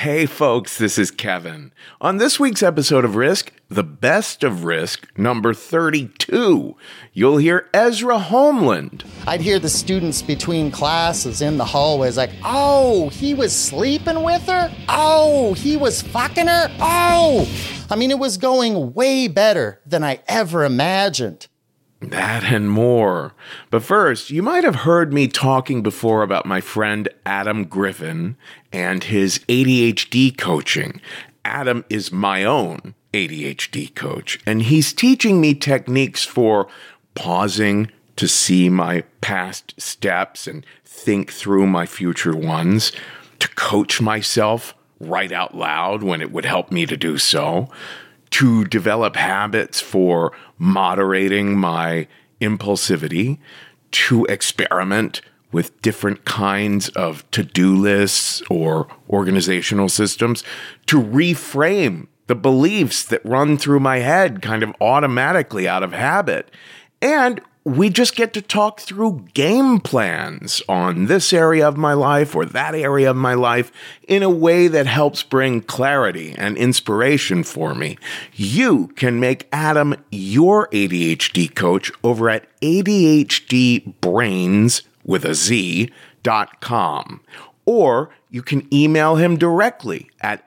Hey folks, this is Kevin. On this week's episode of Risk, the best of Risk, number 32, you'll hear Ezra Homeland. I'd hear the students between classes in the hallways like, oh, he was sleeping with her? Oh, he was fucking her? Oh! I mean, it was going way better than I ever imagined. That and more. But first, you might have heard me talking before about my friend Adam Griffin and his ADHD coaching. Adam is my own ADHD coach, and he's teaching me techniques for pausing to see my past steps and think through my future ones, to coach myself right out loud when it would help me to do so, to develop habits for moderating my impulsivity, to experiment with different kinds of to-do lists or organizational systems, to reframe the beliefs that run through my head kind of automatically out of habit. And we just get to talk through game plans on this area of my life or that area of my life in a way that helps bring clarity and inspiration for me. You can make Adam your ADHD coach over at ADHDbrains.com. Or you can email him directly at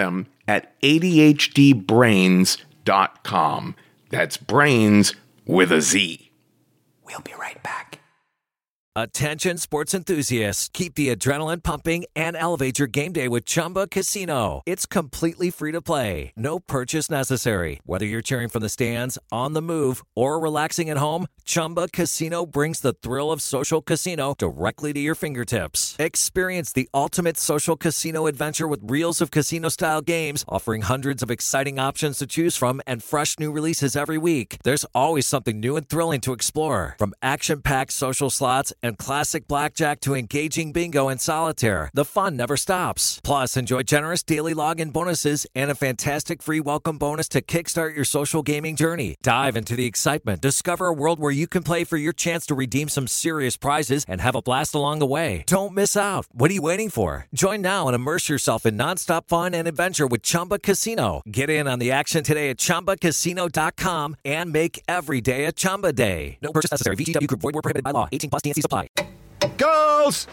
adam@ADHDbrains.com. That's brains with a Z. We'll be right back. Attention sports enthusiasts, keep the adrenaline pumping and elevate your game day with Chumba Casino. It's completely free to play. No purchase necessary. Whether you're cheering from the stands, on the move, or relaxing at home, Chumba Casino brings the thrill of social casino directly to your fingertips. Experience the ultimate social casino adventure with reels of casino-style games, offering hundreds of exciting options to choose from and fresh new releases every week. There's always something new and thrilling to explore. From action-packed social slots and classic blackjack to engaging bingo and solitaire, the fun never stops. Plus, enjoy generous daily login bonuses and a fantastic free welcome bonus to kickstart your social gaming journey. Dive into the excitement. Discover a world where you can play for your chance to redeem some serious prizes and have a blast along the way. Don't miss out. What are you waiting for? Join now and immerse yourself in nonstop fun and adventure with Chumba Casino. Get in on the action today at ChumbaCasino.com and make every day a Chumba day. No purchase necessary. VGW Group. Void where prohibited by law. 18+ TNC supply. Girls!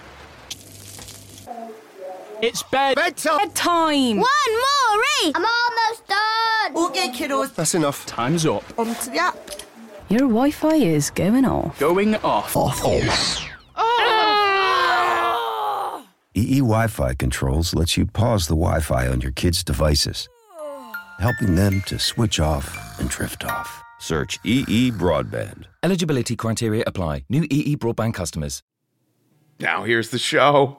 It's bedtime! Bedtime! One more, read! I'm almost done! Okay, kiddos. That's enough. Time's up. Onto the app. Your Wi-Fi is going off. Going off. EE Wi-Fi Controls lets you pause the Wi-Fi on your kids' devices, helping them to switch off and drift off. Search EE Broadband. Eligibility criteria apply. New EE Broadband customers. Now here's the show.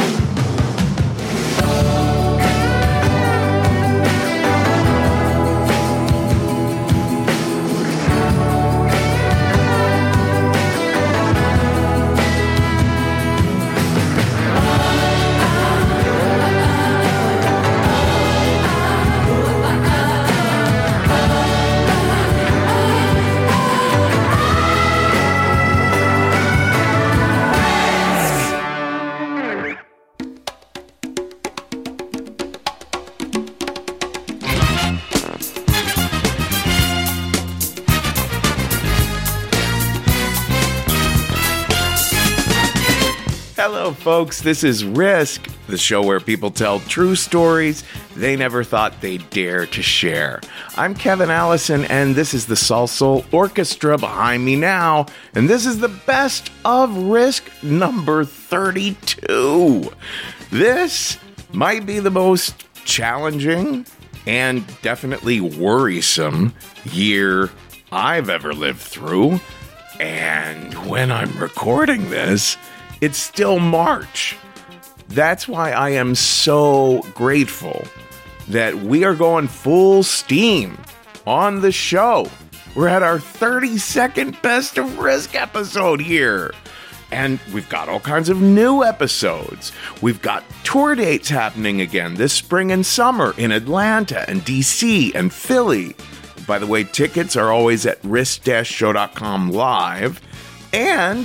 Hello, folks. This is Risk, the show where people tell true stories they never thought they'd dare to share. I'm Kevin Allison, and this is the Salsoul Orchestra behind me now, and this is the best of Risk number 32. This might be the most challenging and definitely worrisome year I've ever lived through, and when I'm recording this, it's still March. That's why I am so grateful that we are going full steam on the show. We're at our 32nd Best of Risk episode here. And we've got all kinds of new episodes. We've got tour dates happening again this spring and summer in Atlanta and DC and Philly. By the way, tickets are always at risk-show.com live. And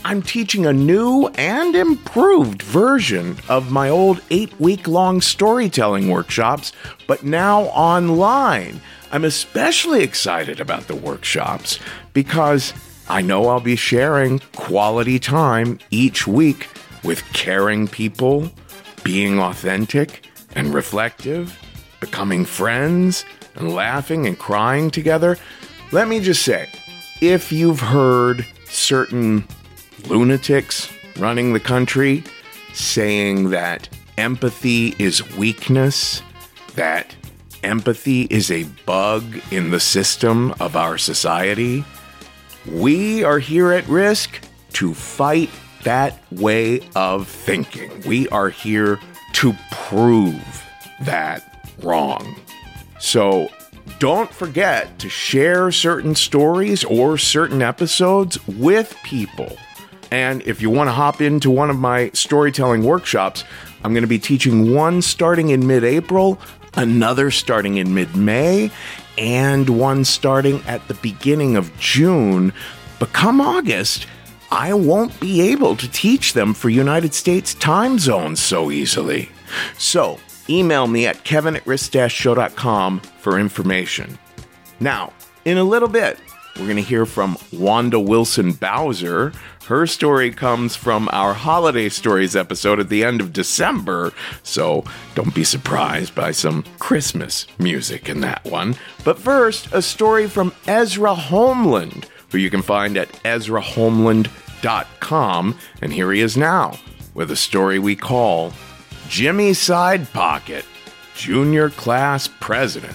I'm teaching a new and improved version of my old 8-week-long storytelling workshops, but now online. I'm especially excited about the workshops because I know I'll be sharing quality time each week with caring people, being authentic and reflective, becoming friends, and laughing and crying together. Let me just say, if you've heard certain lunatics running the country saying that empathy is weakness, that empathy is a bug in the system of our society, we are here at Risk to fight that way of thinking. We are here to prove that wrong. So don't forget to share certain stories or certain episodes with people. And if you want to hop into one of my storytelling workshops, I'm going to be teaching one starting in mid-April, another starting in mid-May, and one starting at the beginning of June. But come August, I won't be able to teach them for United States time zones so easily. So email me at kevin@risk-show.com for information. Now, in a little bit, we're going to hear from Wanda Wilson Bowser. Her story comes from our Holiday Stories episode at the end of December, so don't be surprised by some Christmas music in that one. But first, a story from Ezra Homeland, who you can find at ezrahomeland.com, and here he is now with a story we call Jimmy Side Pocket, Junior Class President.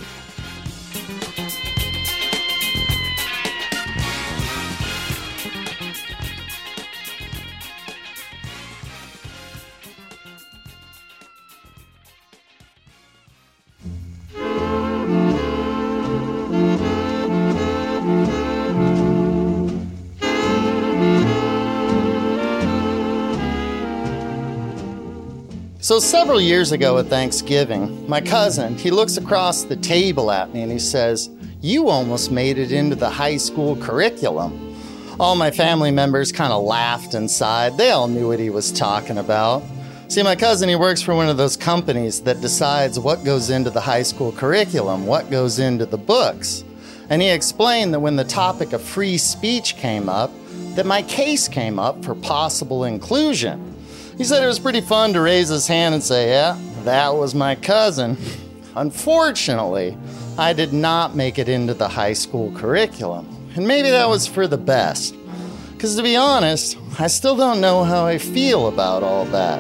So several years ago at Thanksgiving, my cousin, he looks across the table at me and he says, "You almost made it into the high school curriculum." All my family members kind of laughed inside. They all knew what he was talking about. See, my cousin, he works for one of those companies that decides what goes into the high school curriculum, what goes into the books. And he explained that when the topic of free speech came up, that my case came up for possible inclusion. He said it was pretty fun to raise his hand and say, "Yeah, that was my cousin." Unfortunately, I did not make it into the high school curriculum. And maybe that was for the best. Because to be honest, I still don't know how I feel about all that.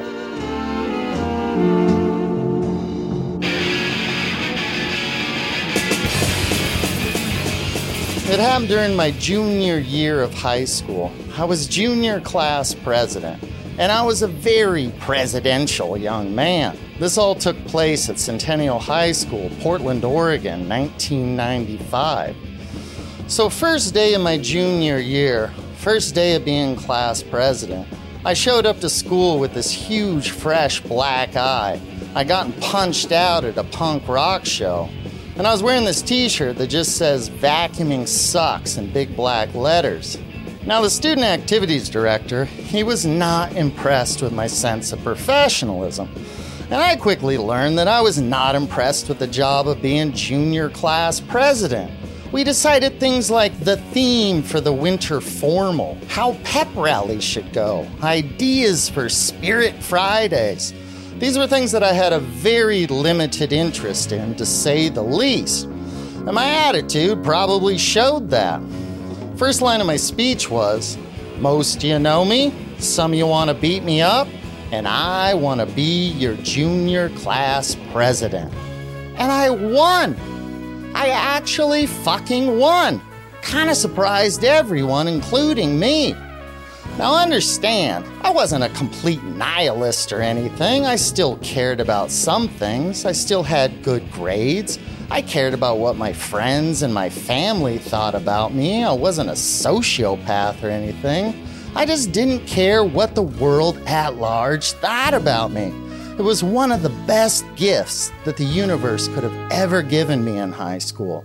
It happened during my junior year of high school. I was junior class president. And I was a very presidential young man. This all took place at Centennial High School, Portland, Oregon, 1995. So first day of my junior year, first day of being class president, I showed up to school with this huge, fresh black eye. I'd gotten punched out at a punk rock show. And I was wearing this t-shirt that just says "Vacuuming sucks" in big black letters. Now, the student activities director, he was not impressed with my sense of professionalism. And I quickly learned that I was not impressed with the job of being junior class president. We decided things like the theme for the winter formal, how pep rallies should go, ideas for Spirit Fridays. These were things that I had a very limited interest in, to say the least. And my attitude probably showed that. First line of my speech was, "Most you know me, some you want to beat me up, and I want to be your junior class president." And I won! I actually fucking won! Kinda surprised everyone, including me. Now understand, I wasn't a complete nihilist or anything. I still cared about some things. I still had good grades. I cared about what my friends and my family thought about me. I wasn't a sociopath or anything. I just didn't care what the world at large thought about me. It was one of the best gifts that the universe could have ever given me in high school.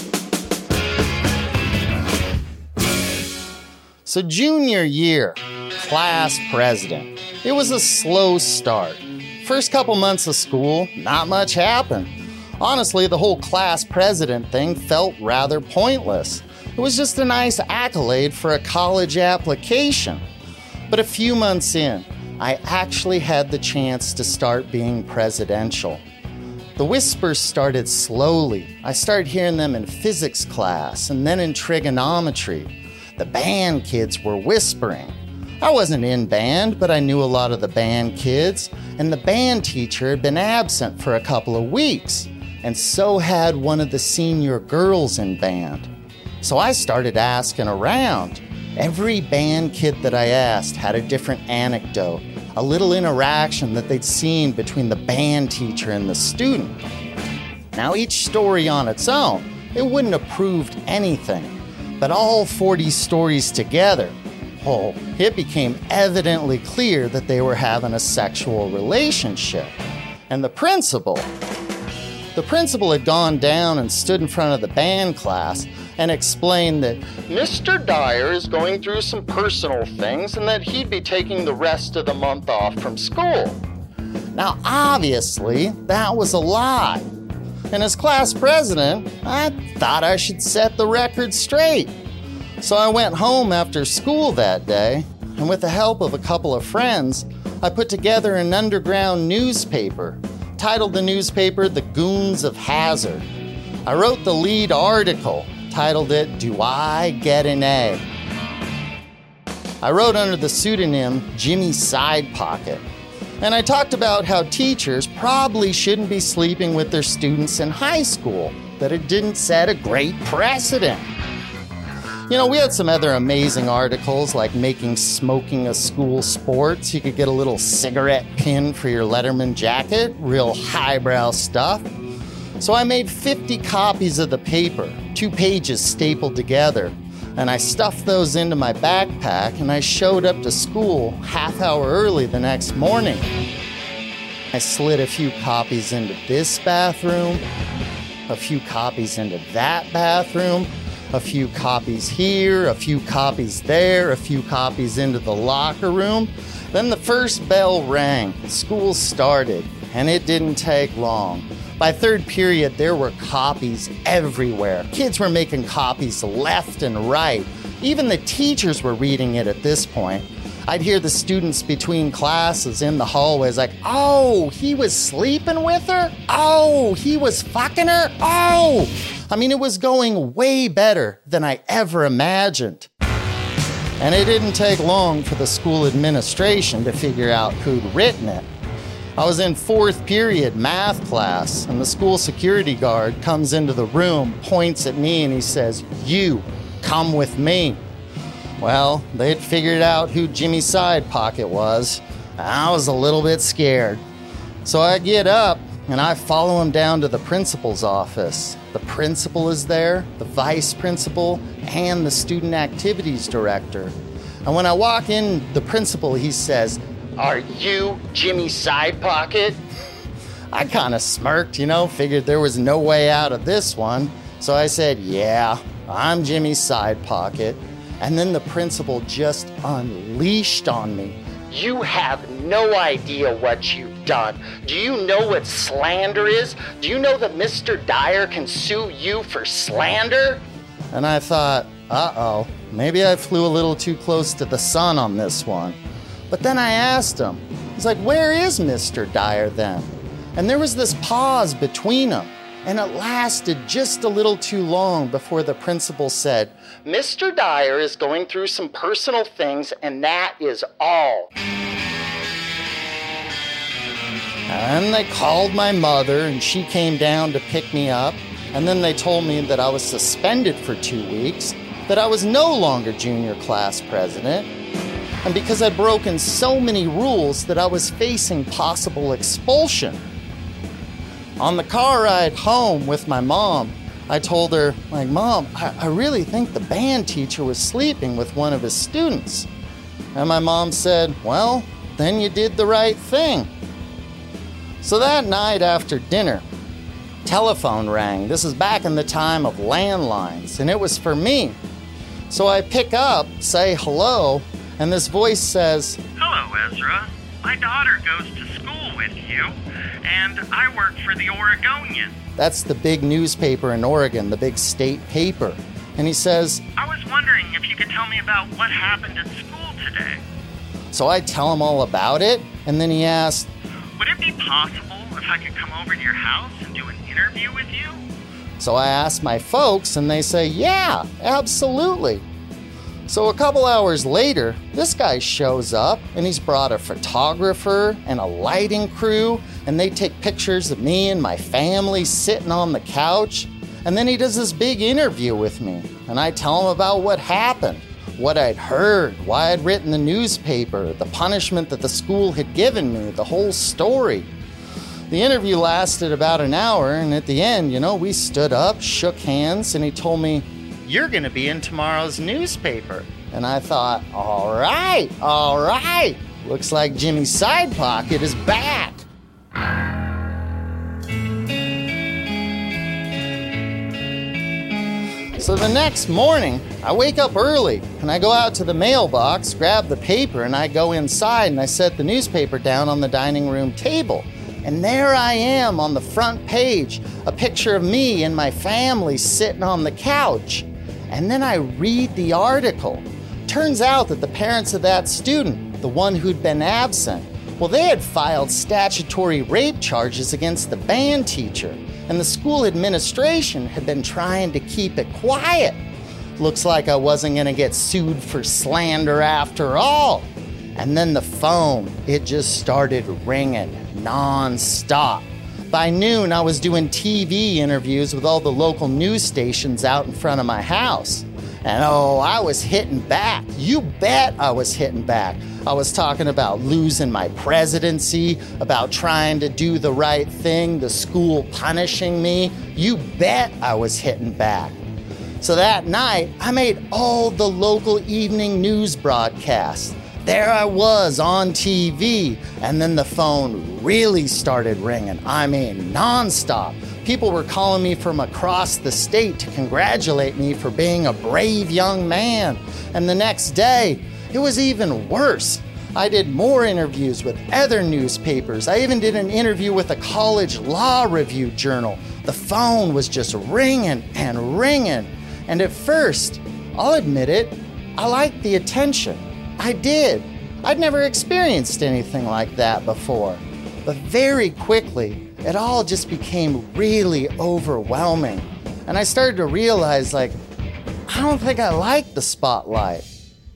So junior year, class president. It was a slow start. First couple months of school, not much happened. Honestly, the whole class president thing felt rather pointless. It was just a nice accolade for a college application. But a few months in, I actually had the chance to start being presidential. The whispers started slowly. I started hearing them in physics class and then in trigonometry. The band kids were whispering. I wasn't in band, but I knew a lot of the band kids, and the band teacher had been absent for a couple of weeks, and so had one of the senior girls in band. So I started asking around. Every band kid that I asked had a different anecdote, a little interaction that they'd seen between the band teacher and the student. Now each story on its own, it wouldn't have proved anything, but all 40 stories together, it became evidently clear that they were having a sexual relationship. And the principal had gone down and stood in front of the band class and explained that Mr. Dyer is going through some personal things and that he'd be taking the rest of the month off from school. Now, obviously, that was a lie. And as class president, I thought I should set the record straight. So I went home after school that day, and with the help of a couple of friends, I put together an underground newspaper, titled the newspaper The Goons of Hazard. I wrote the lead article, titled it, Do I Get an A? I wrote under the pseudonym Jimmy Side Pocket, and I talked about how teachers probably shouldn't be sleeping with their students in high school, that it didn't set a great precedent. You know, we had some other amazing articles like making smoking a school sport so you could get a little cigarette pin for your Letterman jacket, real highbrow stuff. So I made 50 copies of the paper, 2 pages stapled together, and I stuffed those into my backpack and I showed up to school half hour early the next morning. I slid a few copies into this bathroom, a few copies into that bathroom, a few copies here, a few copies there, a few copies into the locker room. Then the first bell rang, school started, and it didn't take long. By third period, there were copies everywhere. Kids were making copies left and right. Even the teachers were reading it at this point. I'd hear the students between classes in the hallways like, oh, he was sleeping with her? Oh, he was fucking her? Oh! I mean, it was going way better than I ever imagined. And it didn't take long for the school administration to figure out who'd written it. I was in 4th period math class, and the school security guard comes into the room, points at me, and he says, you, come with me. Well, they'd figured out who Jimmy Side Pocket was. I was a little bit scared. So I get up, and I follow him down to the principal's office. The principal is there, the vice principal, and the student activities director. And when I walk in, the principal, he says, are you Jimmy Side Pocket? I kind of smirked, figured there was no way out of this one. So I said, yeah, I'm Jimmy Side Pocket. And then the principal just unleashed on me. You have no idea what you've done. Do you know what slander is? Do you know that Mr. Dyer can sue you for slander? And I thought, uh-oh, maybe I flew a little too close to the sun on this one. But then I asked him, he's like, where is Mr. Dyer then? And there was this pause between them, and it lasted just a little too long before the principal said, Mr. Dyer is going through some personal things, and that is all. And they called my mother, and she came down to pick me up, and then they told me that I was suspended for 2 weeks, that I was no longer junior class president, and because I'd broken so many rules that I was facing possible expulsion. On the car ride home with my mom, I told her, Mom, I really think the band teacher was sleeping with one of his students. And my mom said, well, then you did the right thing. So that night after dinner, telephone rang. This is back in the time of landlines, and it was for me. So I pick up, say hello, And this voice says, "Hello, Ezra. My daughter goes to school with you, and I work for the Oregonian." That's the big newspaper in Oregon, the big state paper. And he says, "I was wondering if you could tell me about what happened at school today." So I tell him all about it, and then he asked, "Would it be possible if I could come over to your house and do an interview with you?" So I asked my folks, and they say, yeah, absolutely. So a couple hours later, this guy shows up, and he's brought a photographer and a lighting crew, and they take pictures of me and my family sitting on the couch. And then he does this big interview with me, and I tell him about what happened, what I'd heard, why I'd written the newspaper, the punishment that the school had given me, the whole story. The interview lasted about an hour, and at the end, we stood up, shook hands, and he told me, "You're going to be in tomorrow's newspaper." And I thought, all right. Looks like Jimmy's side pocket is back. So the next morning, I wake up early, and I go out to the mailbox, grab the paper, and I go inside, and I set the newspaper down on the dining room table. And there I am on the front page, a picture of me and my family sitting on the couch. And then I read the article. Turns out that the parents of that student, the one who'd been absent, well, they had filed statutory rape charges against the band teacher, and the school administration had been trying to keep it quiet. Looks like I wasn't going to get sued for slander after all. And then the phone, it just started ringing non-stop. By noon, I was doing TV interviews with all the local news stations out in front of my house. And I was hitting back. You bet I was hitting back. I was talking about losing my presidency, about trying to do the right thing, the school punishing me. You bet I was hitting back. So that night, I made all the local evening news broadcasts. There I was on TV, and then the phone really started ringing. I mean, nonstop. People were calling me from across the state to congratulate me for being a brave young man. And the next day, it was even worse. I did more interviews with other newspapers. I even did an interview with a college law review journal. The phone was just ringing and ringing. And at first, I'll admit it, I liked the attention. I did. I'd never experienced anything like that before. But very quickly, it all just became really overwhelming. And I started to realize, I don't think I like the spotlight.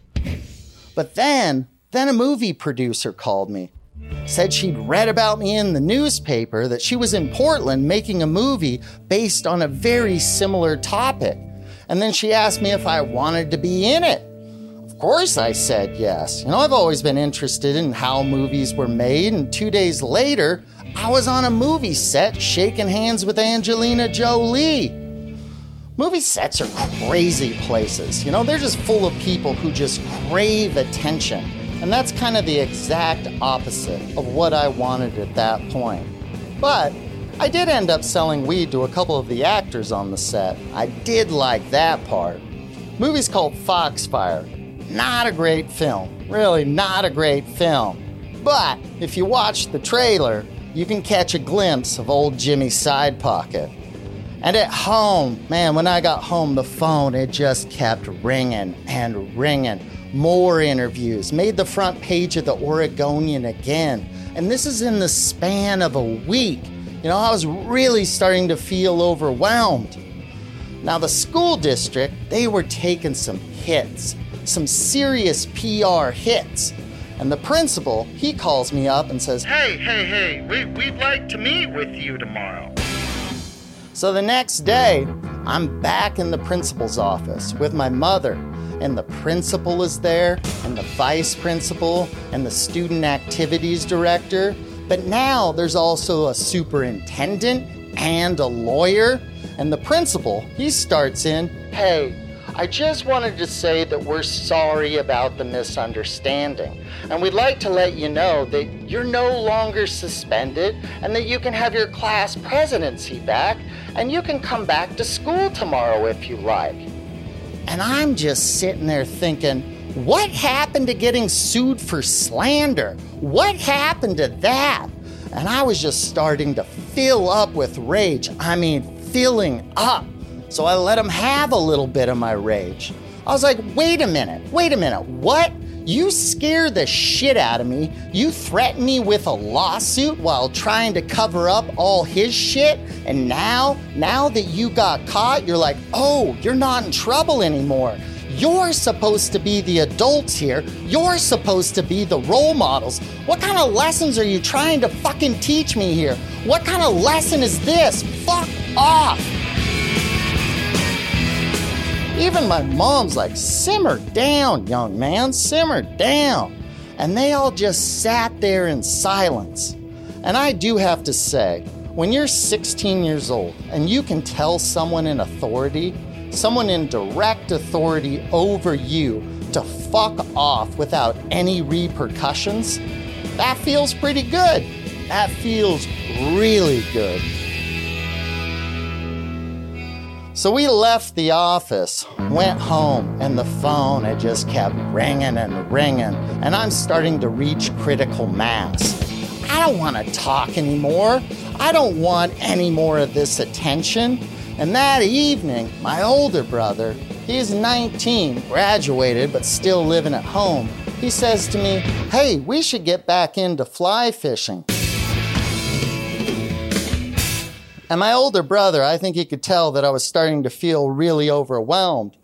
But then a movie producer called me. Said she'd read about me in the newspaper, that she was in Portland making a movie based on a very similar topic. And then she asked me if I wanted to be in it. Of course I said yes. I've always been interested in how movies were made, and 2 days later, I was on a movie set shaking hands with Angelina Jolie. Movie sets are crazy places. They're just full of people who just crave attention. And that's kind of the exact opposite of what I wanted at that point. But I did end up selling weed to a couple of the actors on the set. I did like that part. Movie's called Foxfire. Not a great film. Really not a great film. But if you watch the trailer, you can catch a glimpse of old Jimmy's side pocket. And at home, man, when I got home, the phone, it just kept ringing and ringing. More interviews, made the front page of the Oregonian again. And this is in the span of a week. I was really starting to feel overwhelmed. Now, the school district, they were taking some hits. Some serious PR hits. And the principal, he calls me up and says, Hey, we'd like to meet with you tomorrow. So the next day, I'm back in the principal's office with my mother, and the principal is there, and the vice principal, and the student activities director. But now there's also a superintendent and a lawyer, and the principal, he starts in, Hey, I just wanted to say that we're sorry about the misunderstanding, and we'd like to let you know that you're no longer suspended and that you can have your class presidency back and you can come back to school tomorrow if you like. And I'm just sitting there thinking, What happened to getting sued for slander? What happened to that? And I was just starting to fill up with rage. I mean, filling up. So I let him have a little bit of my rage. I was like, wait a minute, what? You scare the shit out of me. You threaten me with a lawsuit while trying to cover up all his shit. And now that you got caught, you're like, oh, you're not in trouble anymore. You're supposed to be the adults here. You're supposed to be the role models. What kind of lessons are you trying to fucking teach me here? What kind of lesson is this? Fuck off. Even my mom's like, simmer down, young man, simmer down. And they all just sat there in silence. And I do have to say, when you're 16 years old and you can tell someone in authority, someone in direct authority over you to fuck off without any repercussions, that feels pretty good. That feels really good. So we left the office, went home, and the phone had just kept ringing and ringing, and I'm starting to reach critical mass. I don't want to talk anymore. I don't want any more of this attention. And that evening, my older brother, he's 19, graduated, but still living at home, he says to me, hey, we should get back into fly fishing. And my older brother, I think he could tell that I was starting to feel really overwhelmed.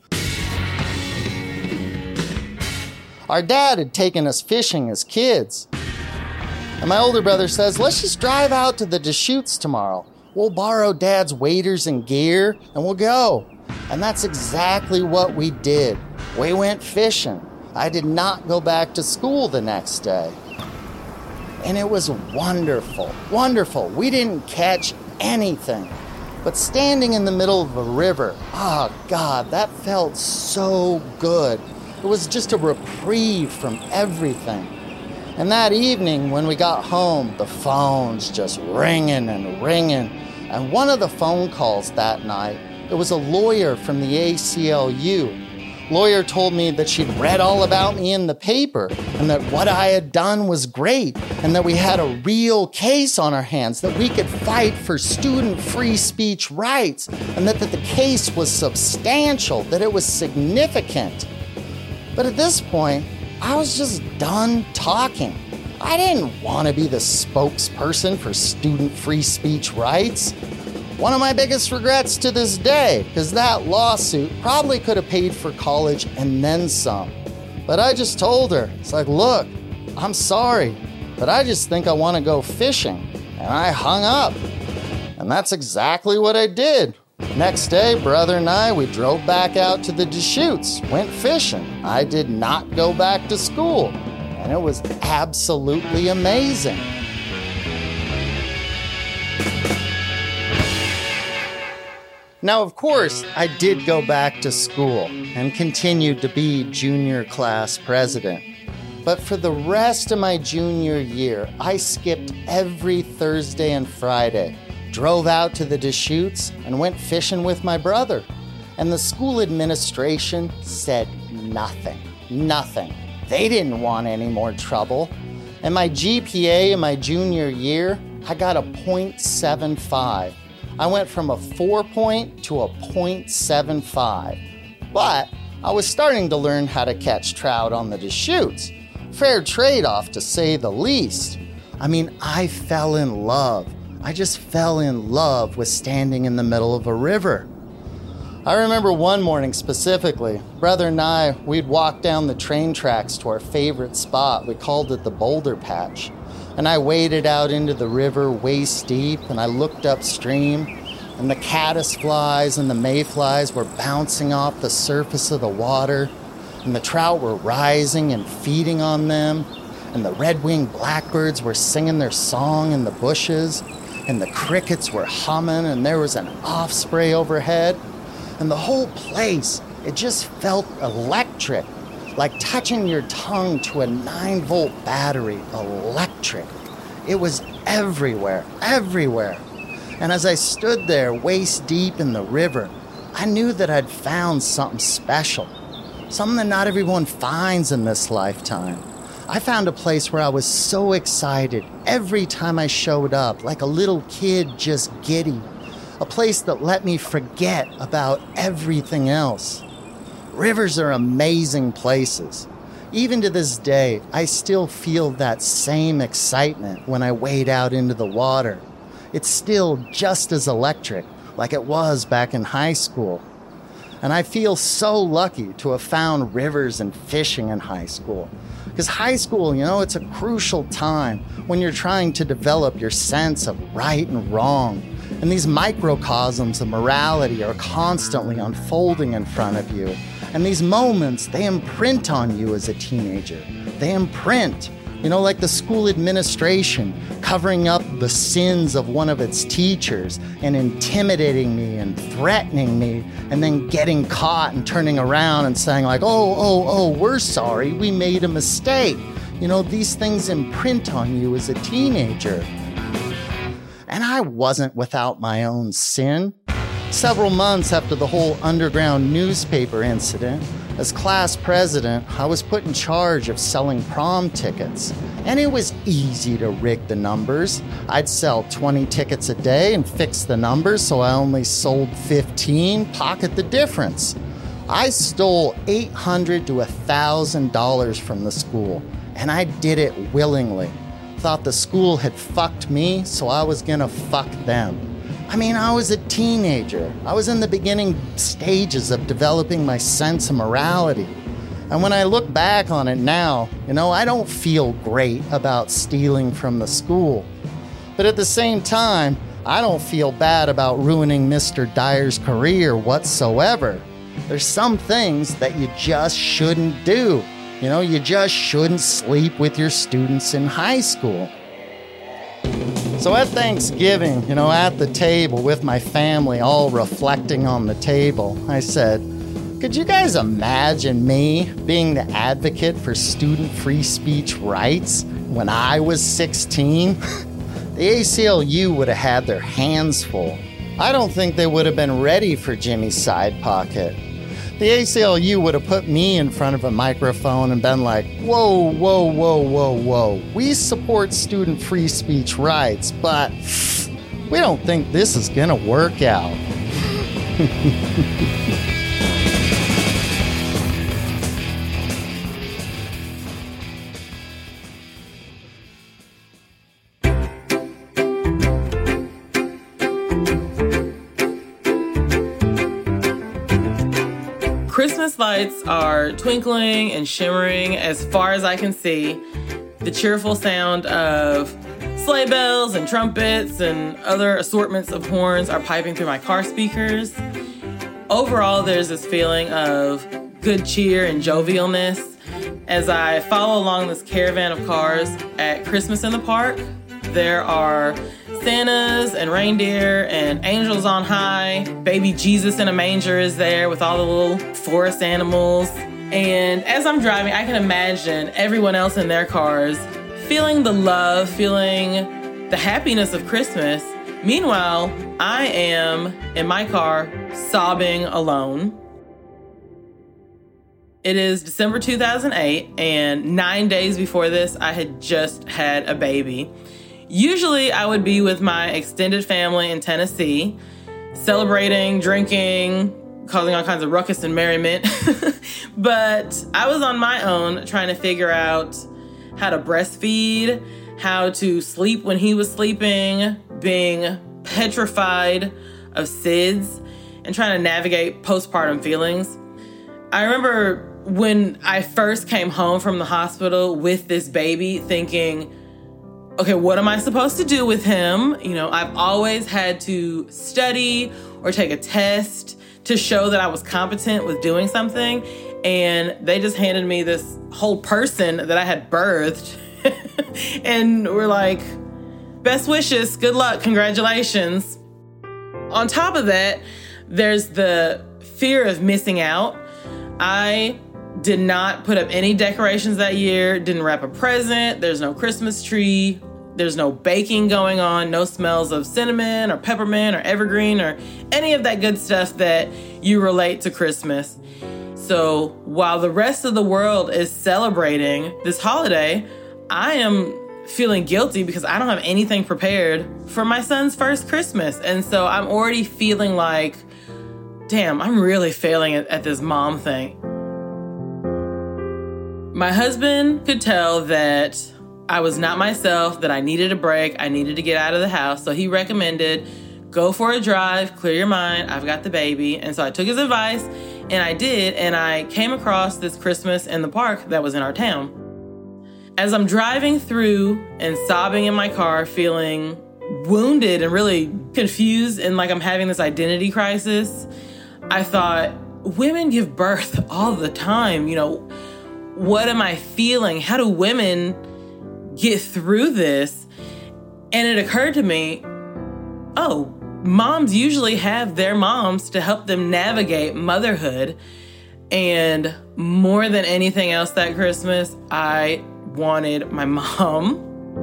Our dad had taken us fishing as kids. And my older brother says, let's just drive out to the Deschutes tomorrow. We'll borrow Dad's waders and gear, and we'll go. And that's exactly what we did. We went fishing. I did not go back to school the next day. And it was wonderful, wonderful. We didn't catch anything. But standing in the middle of a river, oh God, that felt so good. It was just a reprieve from everything. And that evening when we got home, the phone's just ringing and ringing. And one of the phone calls that night, it was a lawyer from the ACLU. Lawyer told me that she'd read all about me in the paper and that what I had done was great and that we had a real case on our hands, that we could fight for student free speech rights and that the case was substantial, that it was significant. But at this point, I was just done talking. I didn't want to be the spokesperson for student free speech rights. One of my biggest regrets to this day, because that lawsuit probably could have paid for college and then some. But I just told her, it's like, look, I'm sorry, but I just think I want to go fishing. And I hung up. And that's exactly what I did. Next day, brother and I, we drove back out to the Deschutes, went fishing. I did not go back to school. And it was absolutely amazing. Now, of course, I did go back to school and continued to be junior class president. But for the rest of my junior year, I skipped every Thursday and Friday, drove out to the Deschutes, and went fishing with my brother. And the school administration said nothing. Nothing. They didn't want any more trouble. And my GPA in my junior year, I got a .75. I went from a 4 to a .75. But I was starting to learn how to catch trout on the Deschutes. Fair trade-off, to say the least. I mean, I fell in love. I just fell in love with standing in the middle of a river. I remember one morning specifically, brother and I, we'd walk down the train tracks to our favorite spot. We called it the Boulder Patch. And I waded out into the river waist deep, and I looked upstream, and the caddisflies and the mayflies were bouncing off the surface of the water, and the trout were rising and feeding on them, and the red-winged blackbirds were singing their song in the bushes, and the crickets were humming, and there was an off-spray overhead, and the whole place, it just felt electric. Like touching your tongue to a 9-volt battery, electric. It was everywhere, everywhere. And as I stood there waist deep in the river, I knew that I'd found something special. something that not everyone finds in this lifetime. I found a place where I was so excited every time I showed up, like a little kid just giddy. A place that let me forget about everything else. Rivers are amazing places. Even to this day, I still feel that same excitement when I wade out into the water. It's still just as electric, like it was back in high school. And I feel so lucky to have found rivers and fishing in high school. Because high school, it's a crucial time when you're trying to develop your sense of right and wrong. And these microcosms of morality are constantly unfolding in front of you. And these moments, they imprint on you as a teenager. They imprint, like the school administration covering up the sins of one of its teachers and intimidating me and threatening me and then getting caught and turning around and saying like, oh, we're sorry, we made a mistake. These things imprint on you as a teenager. And I wasn't without my own sin. Several months after the whole underground newspaper incident, as class president, I was put in charge of selling prom tickets. And it was easy to rig the numbers. I'd sell 20 tickets a day and fix the numbers so I only sold 15, pocket the difference. I stole $800 to $1,000 from the school, and I did it willingly. Thought the school had fucked me, so I was gonna fuck them. I was a teenager. I was in the beginning stages of developing my sense of morality. And when I look back on it now, I don't feel great about stealing from the school. But at the same time, I don't feel bad about ruining Mr. Dyer's career whatsoever. There's some things that you just shouldn't do. You just shouldn't sleep with your students in high school. So at Thanksgiving, at the table with my family, all reflecting on the table, I said, could you guys imagine me being the advocate for student free speech rights when I was 16? The ACLU would have had their hands full. I don't think they would have been ready for Jimmy's side pocket. The ACLU would have put me in front of a microphone and been like, whoa. We support student free speech rights, but we don't think this is gonna work out. Christmas lights are twinkling and shimmering as far as I can see. The cheerful sound of sleigh bells and trumpets and other assortments of horns are piping through my car speakers. Overall, there's this feeling of good cheer and jovialness as I follow along this caravan of cars at Christmas in the Park. There are Santas and reindeer and angels on high. Baby Jesus in a manger is there with all the little forest animals. And as I'm driving, I can imagine everyone else in their cars feeling the love, feeling the happiness of Christmas. Meanwhile, I am in my car sobbing alone. It is December 2008, and 9 days before this, I had just had a baby. Usually I would be with my extended family in Tennessee, celebrating, drinking, causing all kinds of ruckus and merriment. But I was on my own trying to figure out how to breastfeed, how to sleep when he was sleeping, being petrified of SIDS, and trying to navigate postpartum feelings. I remember when I first came home from the hospital with this baby thinking, okay, what am I supposed to do with him? I've always had to study or take a test to show that I was competent with doing something. And they just handed me this whole person that I had birthed. And we're like, best wishes, good luck, congratulations. On top of that, there's the fear of missing out. I did not put up any decorations that year, didn't wrap a present, there's no Christmas tree, there's no baking going on, no smells of cinnamon or peppermint or evergreen or any of that good stuff that you relate to Christmas. So while the rest of the world is celebrating this holiday, I am feeling guilty because I don't have anything prepared for my son's first Christmas. And so I'm already feeling like, damn, I'm really failing at this mom thing. My husband could tell that I was not myself, that I needed a break, I needed to get out of the house. So he recommended, go for a drive, clear your mind, I've got the baby. And so I took his advice, and I did, and I came across this Christmas in the park that was in our town. As I'm driving through and sobbing in my car, feeling wounded and really confused and like I'm having this identity crisis, I thought, women give birth all the time. You know, what am I feeling? How do women get through this? And it occurred to me, oh, moms usually have their moms to help them navigate motherhood. And more than anything else that Christmas, I wanted my mom.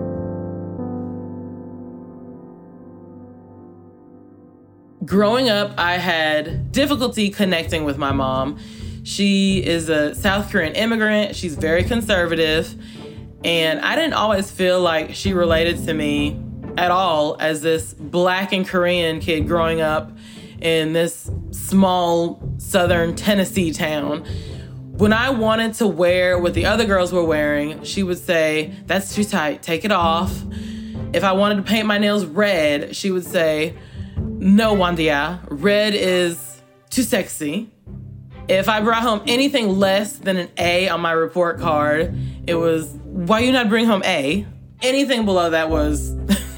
Growing up, I had difficulty connecting with my mom. She is a South Korean immigrant. She's very conservative. And I didn't always feel like she related to me at all as this Black and Korean kid growing up in this small southern Tennessee town. When I wanted to wear what the other girls were wearing, she would say, that's too tight, take it off. If I wanted to paint my nails red, she would say, no, Wandia, red is too sexy. If I brought home anything less than an A on my report card, it was, why you not bring home A? Anything below that was,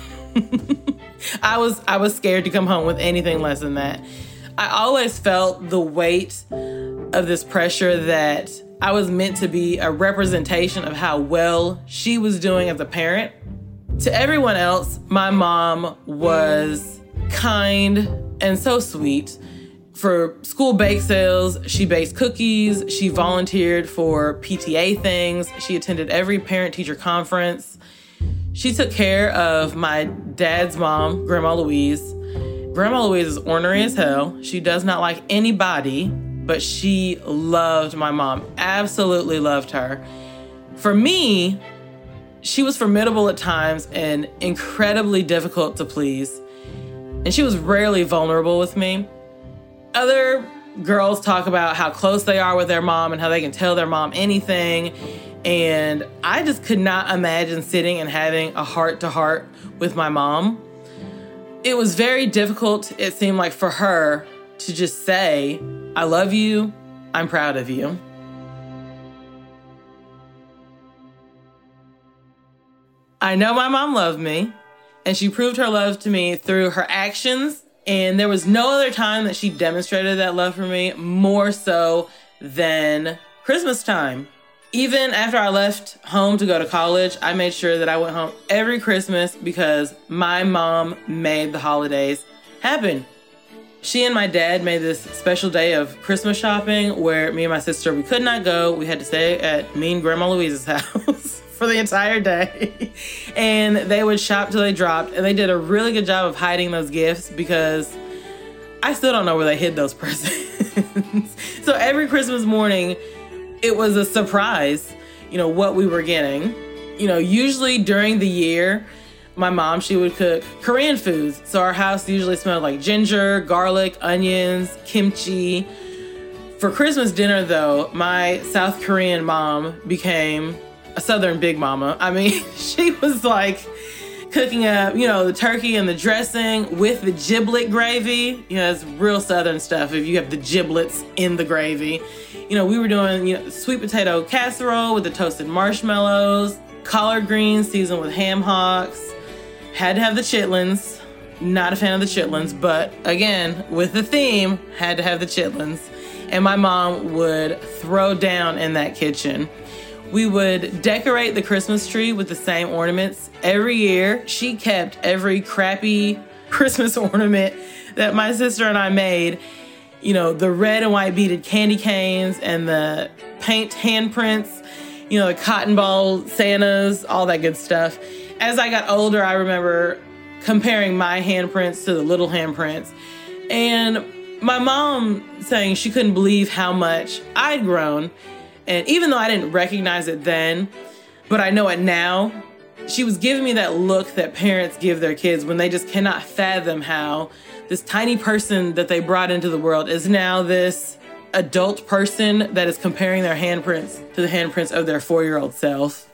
I was scared to come home with anything less than that. I always felt the weight of this pressure that I was meant to be a representation of how well she was doing as a parent. To everyone else, my mom was kind and so sweet. For school bake sales, she baked cookies, she volunteered for PTA things, she attended every parent-teacher conference. She took care of my dad's mom, Grandma Louise. Grandma Louise is ornery as hell. She does not like anybody, but she loved my mom, absolutely loved her. For me, she was formidable at times and incredibly difficult to please. And she was rarely vulnerable with me. Other girls talk about how close they are with their mom and how they can tell their mom anything. And I just could not imagine sitting and having a heart-to-heart with my mom. It was very difficult, it seemed like, for her to just say, I love you, I'm proud of you. I know my mom loved me, and she proved her love to me through her actions, and there was no other time that she demonstrated that love for me more so than Christmas time. Even after I left home to go to college, I made sure that I went home every Christmas because my mom made the holidays happen. She and my dad made this special day of Christmas shopping where me and my sister, we could not go. We had to stay at me and Grandma Louise's house for the entire day. And they would shop till they dropped. And they did a really good job of hiding those gifts because I still don't know where they hid those presents. So every Christmas morning, it was a surprise, what we were getting. Usually during the year, my mom, she would cook Korean foods. So our house usually smelled like ginger, garlic, onions, kimchi. For Christmas dinner, though, my South Korean mom became a Southern Big Mama. I mean, she was like cooking up, the turkey and the dressing with the giblet gravy. It's real Southern stuff if you have the giblets in the gravy. We were doing, sweet potato casserole with the toasted marshmallows, collard greens seasoned with ham hocks. Had to have the chitlins. Not a fan of the chitlins, but again, with the theme, had to have the chitlins. And my mom would throw down in that kitchen. We would decorate the Christmas tree with the same ornaments every year. She kept every crappy Christmas ornament that my sister and I made. The red and white beaded candy canes and the paint handprints, the cotton ball Santas, all that good stuff. As I got older, I remember comparing my handprints to the little handprints. And, my mom saying she couldn't believe how much I'd grown. And even though I didn't recognize it then, but I know it now, she was giving me that look that parents give their kids when they just cannot fathom how this tiny person that they brought into the world is now this adult person that is comparing their handprints to the handprints of their 4-year-old self.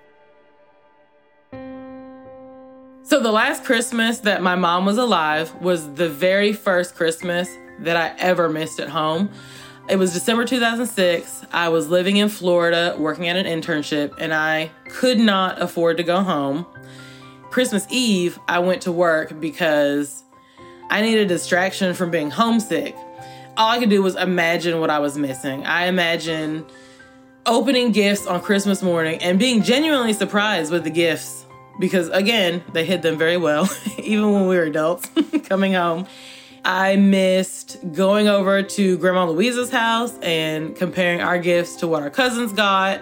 So the last Christmas that my mom was alive was the very first Christmas that I ever missed at home. It was December 2006. I was living in Florida, working at an internship, and I could not afford to go home. Christmas Eve, I went to work because I needed a distraction from being homesick. All I could do was imagine what I was missing. I imagined opening gifts on Christmas morning and being genuinely surprised with the gifts because, again, they hid them very well, even when we were adults coming home. I missed going over to Grandma Louisa's house and comparing our gifts to what our cousins got,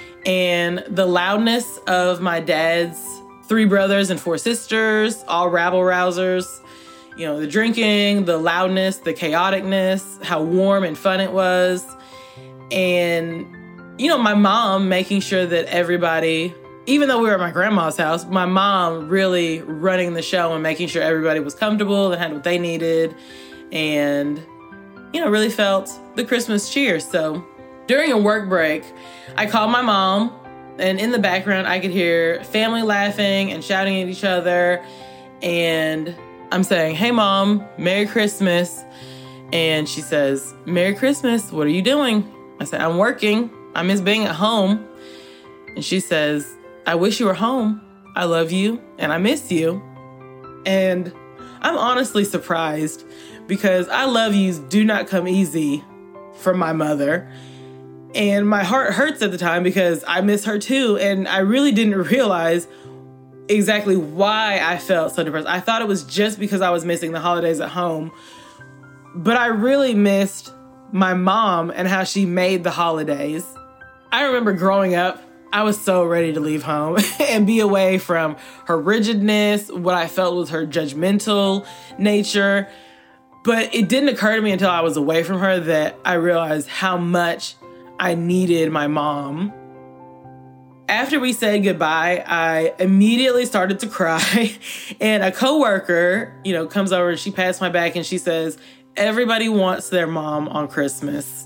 and the loudness of my dad's 3 brothers and 4 sisters, all rabble-rousers. You know, the drinking, the loudness, the chaoticness, how warm and fun it was. And, you know, my mom making sure that everybody, even though we were at my grandma's house, my mom really running the show and making sure everybody was comfortable and had what they needed and, you know, really felt the Christmas cheer. So during a work break, I called my mom, and in the background, I could hear family laughing and shouting at each other. And I'm saying, "Hey, Mom, Merry Christmas." And she says, "Merry Christmas. What are you doing?" I said, "I'm working. I miss being at home." And she says, "I wish you were home. I love you and I miss you." And I'm honestly surprised because I love yous do not come easy from my mother. And my heart hurts at the time because I miss her too. And I really didn't realize exactly why I felt so depressed. I thought it was just because I was missing the holidays at home. But I really missed my mom and how she made the holidays. I remember growing up, I was so ready to leave home and be away from her rigidness, what I felt was her judgmental nature. But it didn't occur to me until I was away from her that I realized how much I needed my mom. After we said goodbye, I immediately started to cry. And a coworker, comes over and she pats my back and she says, "Everybody wants their mom on Christmas."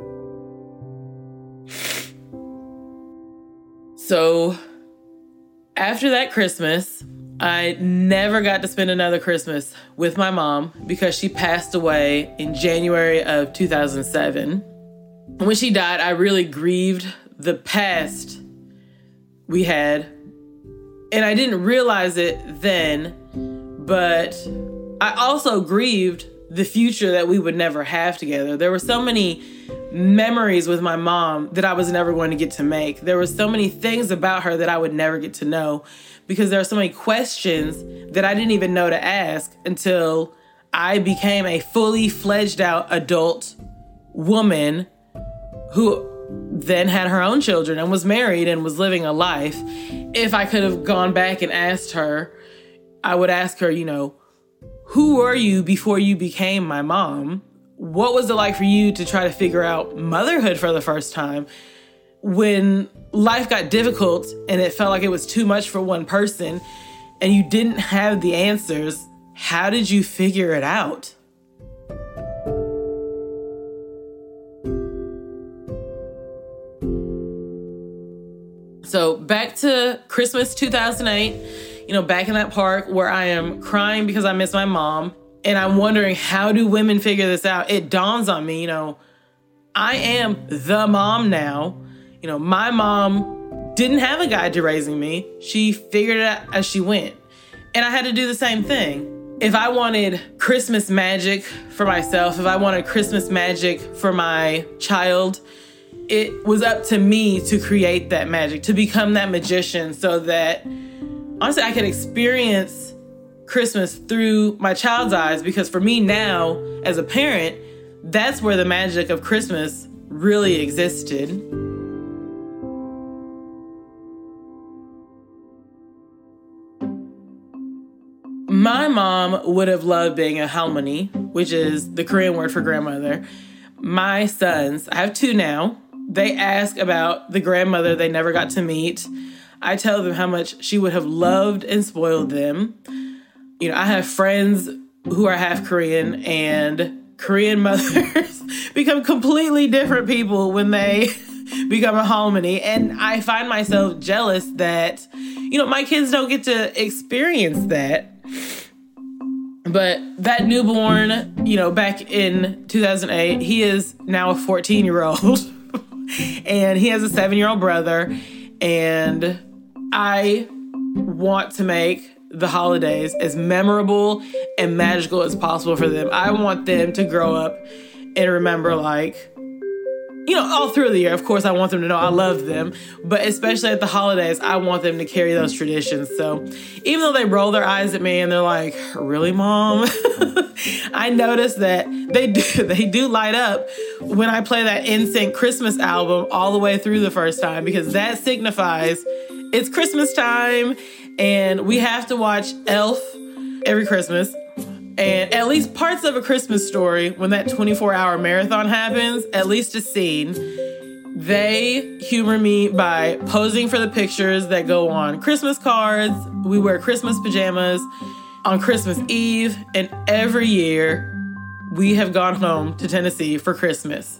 So after that Christmas, I never got to spend another Christmas with my mom because she passed away in January of 2007. When she died, I really grieved the past we had. And I didn't realize it then, but I also grieved the future that we would never have together. There were so many memories with my mom that I was never going to get to make. There were so many things about her that I would never get to know because there are so many questions that I didn't even know to ask until I became a fully fledged out adult woman who then had her own children and was married and was living a life. If I could have gone back and asked her, I would ask her, who were you before you became my mom? What was it like for you to try to figure out motherhood for the first time? When life got difficult and it felt like it was too much for one person and you didn't have the answers, how did you figure it out? So back to Christmas 2008, back in that park where I am crying because I miss my mom. And I'm wondering, how do women figure this out? It dawns on me, I am the mom now. My mom didn't have a guide to raising me. She figured it out as she went. And I had to do the same thing. If I wanted Christmas magic for myself, if I wanted Christmas magic for my child, it was up to me to create that magic, to become that magician so that, honestly, I could experience Christmas through my child's eyes. Because for me now, as a parent, that's where the magic of Christmas really existed. My mom would have loved being a halmoni, which is the Korean word for grandmother. My sons, I have 2 now, they ask about the grandmother they never got to meet. I tell them how much she would have loved and spoiled them. You know, I have friends who are half Korean, and Korean mothers become completely different people when they become a halmoni. And I find myself jealous that, you know, my kids don't get to experience that. But that newborn, you know, back in 2008, he is now a 14-year-old and he has a 7-year-old brother. And I want to make the holidays as memorable and magical as possible for them. I want them to grow up and remember, like, you know, all through the year. Of course, I want them to know I love them, but especially at the holidays, I want them to carry those traditions. So even though they roll their eyes at me and they're like, really, Mom? I notice that they do light up when I play that NSYNC Christmas album all the way through the first time, because that signifies it's Christmas time and we have to watch Elf every Christmas. And at least parts of A Christmas Story, when that 24-hour marathon happens, at least a scene, they humor me by posing for the pictures that go on Christmas cards. We wear Christmas pajamas on Christmas Eve. And every year, we have gone home to Tennessee for Christmas.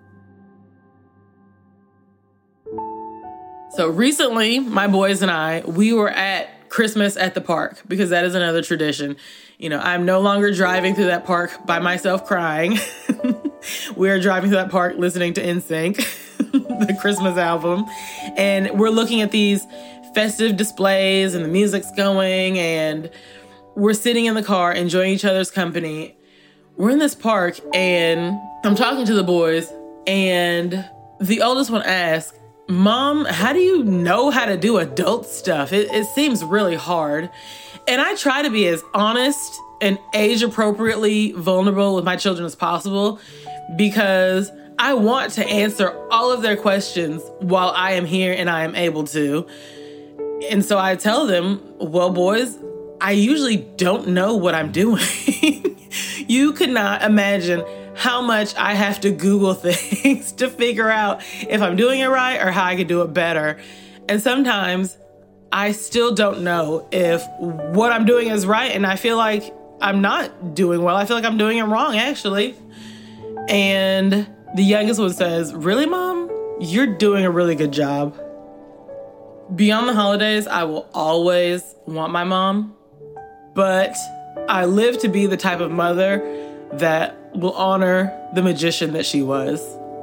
So recently, my boys and I, we were at Christmas at the park, because that is another tradition. You know, I'm no longer driving through that park by myself crying. We're driving through that park listening to NSYNC, the Christmas album. And we're looking at these festive displays and the music's going and we're sitting in the car enjoying each other's company. We're in this park and I'm talking to the boys and the oldest one asks, Mom, how do you know how to do adult stuff? It seems really hard. And I try to be as honest and age-appropriately vulnerable with my children as possible, because I want to answer all of their questions while I am here and I am able to. And so I tell them, well, boys, I usually don't know what I'm doing. You could not imagine how much I have to Google things to figure out if I'm doing it right or how I could do it better. And sometimes I still don't know if what I'm doing is right, and I feel like I'm not doing well. I feel like I'm doing it wrong, actually. And the youngest one says, really, Mom? You're doing a really good job. Beyond the holidays, I will always want my mom, but I live to be the type of mother that will honor the magician that she was.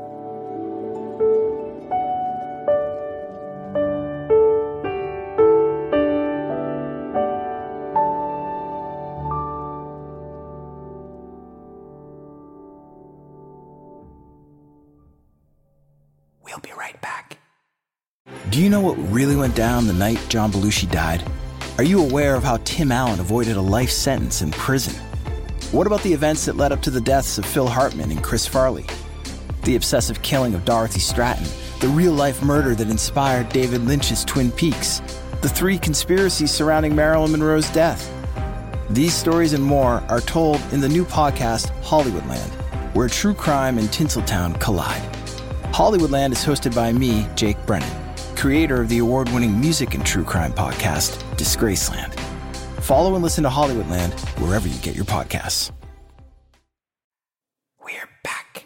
We'll be right back. Do you know what really went down the night John Belushi died? Are you aware of how Tim Allen avoided a life sentence in prison? What about the events that led up to the deaths of Phil Hartman and Chris Farley? The obsessive killing of Dorothy Stratton, the real-life murder that inspired David Lynch's Twin Peaks, the 3 conspiracies surrounding Marilyn Monroe's death. These stories and more are told in the new podcast, Hollywoodland, where true crime and Tinseltown collide. Hollywoodland is hosted by me, Jake Brennan, creator of the award-winning music and true crime podcast, Disgraceland. Follow and listen to Hollywoodland wherever you get your podcasts. We're back.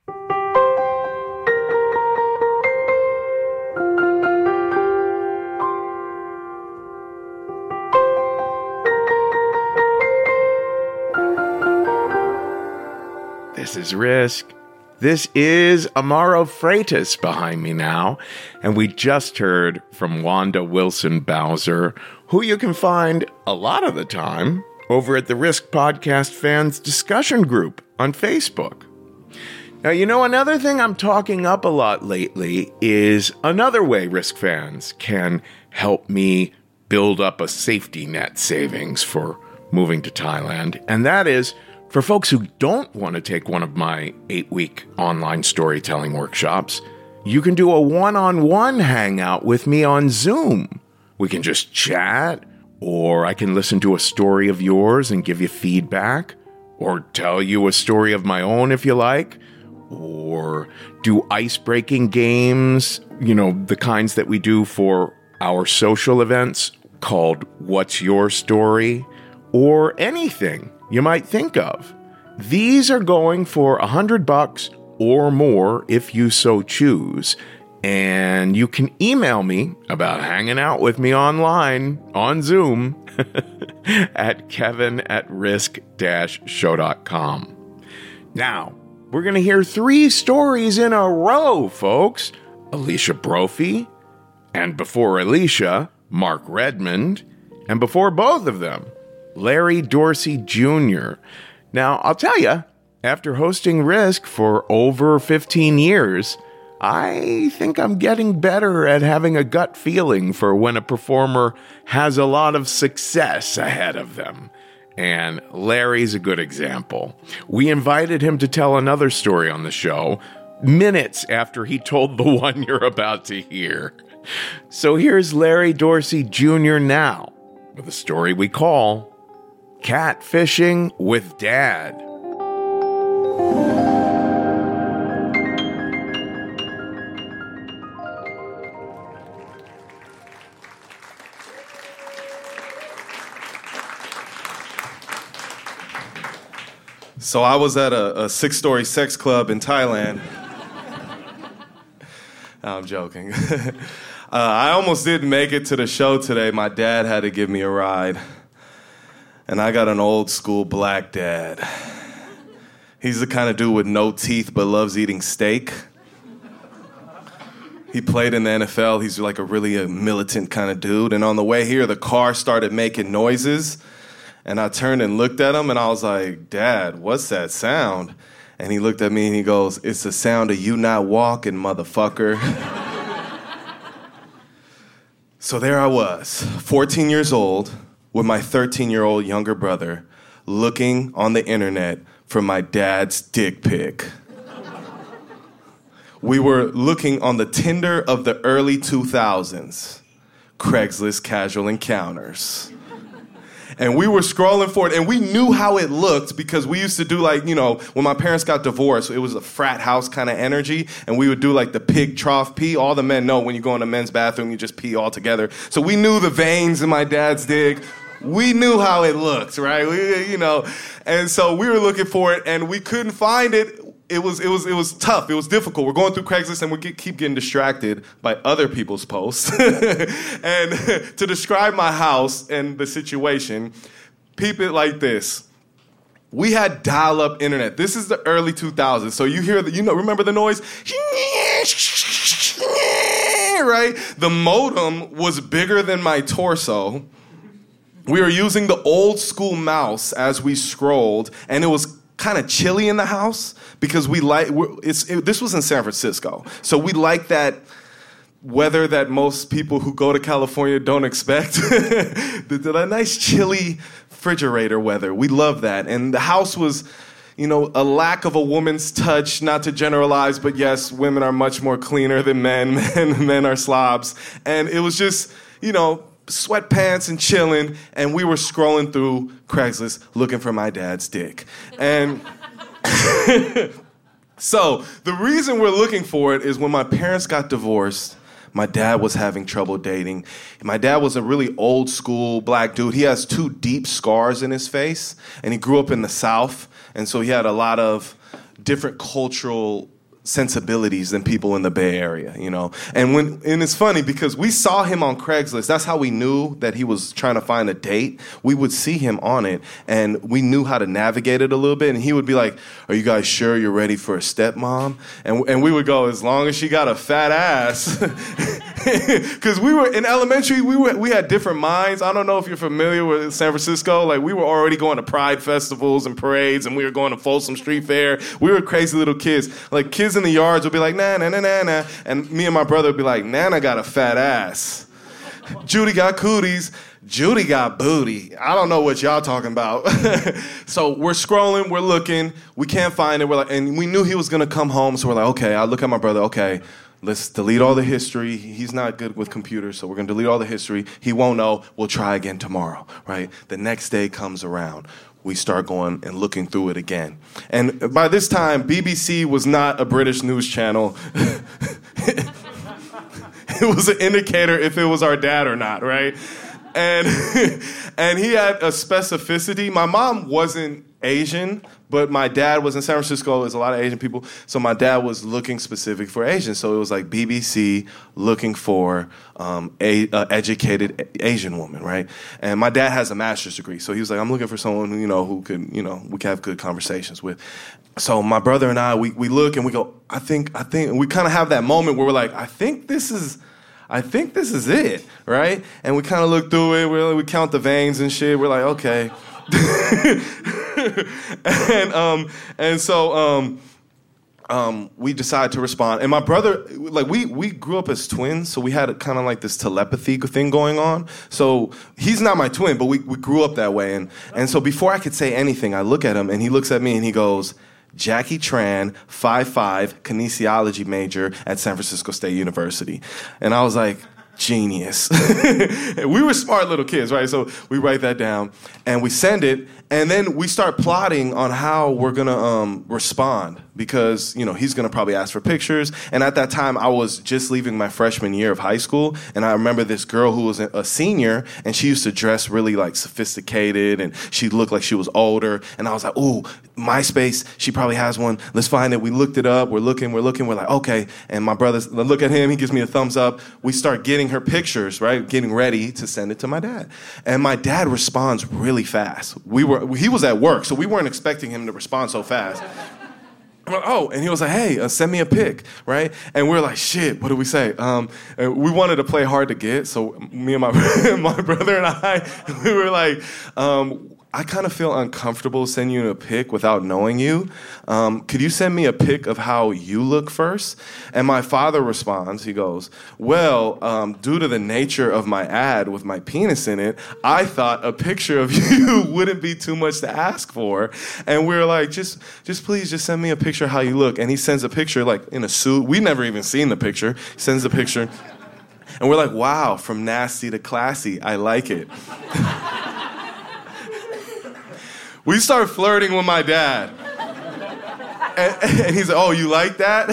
This is Risk. This is Amaro Freitas behind me now, and we just heard from Wanda Wilson Bowser, who you can find a lot of the time over at the Risk Podcast Fans Discussion Group on Facebook. Now, you know, another thing I'm talking up a lot lately is another way Risk fans can help me build up a safety net savings for moving to Thailand, and that is for folks who don't want to take one of my 8-week online storytelling workshops. You can do a one-on-one hangout with me on Zoom. We can just chat, Or I can listen to a story of yours and give you feedback. Or tell you a story of my own if you like. Or do ice-breaking games, the kinds that we do for our social events called What's Your Story? Or anything you might think of. These are going for $100 or more if you so choose. And you can email me about hanging out with me online on Zoom at kevin@risk-show.com. Now, we're going to hear 3 stories in a row, folks. Alicia Brophy, and before Alicia, Mark Redmond, and before both of them, Larry Dorsey Jr. Now, I'll tell you, after hosting Risk for over 15 years, I think I'm getting better at having a gut feeling for when a performer has a lot of success ahead of them. And Larry's a good example. We invited him to tell another story on the show minutes after he told the one you're about to hear. So here's Larry Dorsey Jr. now with a story we call Catfishing with Dad. So I was at a 6-story sex club in Thailand. I'm joking. I almost didn't make it to the show today. My dad had to give me a ride. And I got an old school black dad. He's the kind of dude with no teeth but loves eating steak. He played in the NFL. He's like a really militant kind of dude. And on the way here, the car started making noises. And I turned and looked at him, and I was like, Dad, what's that sound? And he looked at me, and he goes, it's the sound of you not walking, motherfucker. So there I was, 14 years old, with my 13-year-old younger brother, looking on the internet for my dad's dick pic. We were looking on the Tinder of the early 2000s, Craigslist Casual Encounters. And we were scrolling for it, and we knew how it looked because we used to do when my parents got divorced, it was a frat house kind of energy, and we would do the pig trough pee. All the men know when you go in the men's bathroom, you just pee all together. So we knew the veins in my dad's dick. We knew how it looked, right? And so we were looking for it, and we couldn't find it. It was tough. It was difficult. We're going through Craigslist, and we keep getting distracted by other people's posts. And to describe my house and the situation, peep it like this. We had dial-up internet. This is the early 2000s. So you hear remember the noise? Right? The modem was bigger than my torso. We were using the old school mouse as we scrolled, and it was kind of chilly in the house because this was in San Francisco. So we like that weather that most people who go to California don't expect. The nice chilly refrigerator weather. We love that. And the house was, a lack of a woman's touch, not to generalize, but yes, women are much more cleaner than men. Men are slobs. And it was just, sweatpants and chilling, and we were scrolling through Craigslist looking for my dad's dick. And so the reason we're looking for it is when my parents got divorced, my dad was having trouble dating. My dad was a really old school black dude. He has 2 deep scars in his face, and he grew up in the South, and so he had a lot of different cultural sensibilities than people in the Bay Area, And it's funny because we saw him on Craigslist. That's how we knew that he was trying to find a date. We would see him on it, and we knew how to navigate it a little bit. And he would be like, "Are you guys sure you're ready for a stepmom?" And we would go, "As long as she got a fat ass." Because we were in elementary, we had different minds. I don't know if you're familiar with San Francisco. We were already going to pride festivals and parades, and we were going to Folsom Street Fair. We were crazy little kids. Kids in the yards would be like, "Nah, nah, nah, nah, nah," and me and my brother would be like, "Nana got a fat ass. Judy got cooties. Judy got booty. I don't know what y'all talking about." So we're scrolling, we're looking, we can't find it. And we knew he was gonna come home, so we're like, okay. I look at my brother, okay. let's delete all the history. He's not good with computers, so we're going to delete all the history. He won't know. We'll try again tomorrow, right? The next day comes around. We start going and looking through it again. And by this time, BBC was not a British news channel. It was an indicator if it was our dad or not, right? And and he had a specificity. My mom wasn't Asian, but my dad was in San Francisco. There's a lot of Asian people. So my dad was looking specific for Asian. So it was like BBC looking for educated Asian woman, right? And my dad has a master's degree. So he was like, I'm looking for someone who, who could, we can have good conversations with. So my brother and I, we look and we go, I think, and we kind of have that moment where we're like, I think this is it, right? And we kind of look through it. We count the veins and shit. We're like, okay. and so we decide to respond. And my brother, like we grew up as twins, so we had kind of like this telepathy thing going on. So he's not my twin, but we grew up that way. And so before I could say anything, I look at him and he looks at me and he goes, Jackie Tran, 5'5", kinesiology major at San Francisco State University. And I was like, genius. We were smart little kids, right? So we write that down and we send it, and then we start plotting on how we're gonna respond, because he's gonna probably ask for pictures. And at that time, I was just leaving my freshman year of high school, and I remember this girl who was a senior, and she used to dress really like sophisticated, and she looked like she was older. And I was like, ooh, MySpace, she probably has one. Let's find it. We looked it up. We're looking. We're like, okay. And my brother, look at him. He gives me a thumbs up. We start getting her pictures, right? Getting ready to send it to my dad. And my dad responds really fast. He was at work, so we weren't expecting him to respond so fast. I'm like, oh, and he was like, hey, send me a pic, right? And we're like, shit, what do we say? We wanted to play hard to get, so me and my brother and I, we were like, I kind of feel uncomfortable sending you a pic without knowing you. Could you send me a pic of how you look first? And my father responds, he goes, well, due to the nature of my ad with my penis in it, I thought a picture of you wouldn't be too much to ask for. And we were like, just please, just send me a picture of how you look. And he sends a picture like in a suit. We never even seen the picture. He sends the picture. And we're like, wow, from nasty to classy. I like it. We start flirting with my dad. And he's like, oh, you like that?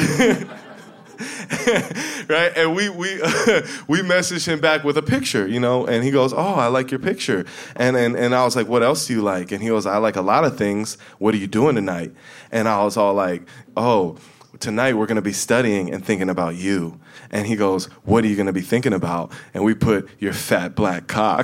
Right? And we message him back with a picture, and he goes, oh, I like your picture. And I was like, what else do you like? And he goes, I like a lot of things. What are you doing tonight? And I was all like, oh, tonight we're going to be studying and thinking about you. And he goes, what are you going to be thinking about? And we put, your fat black cock.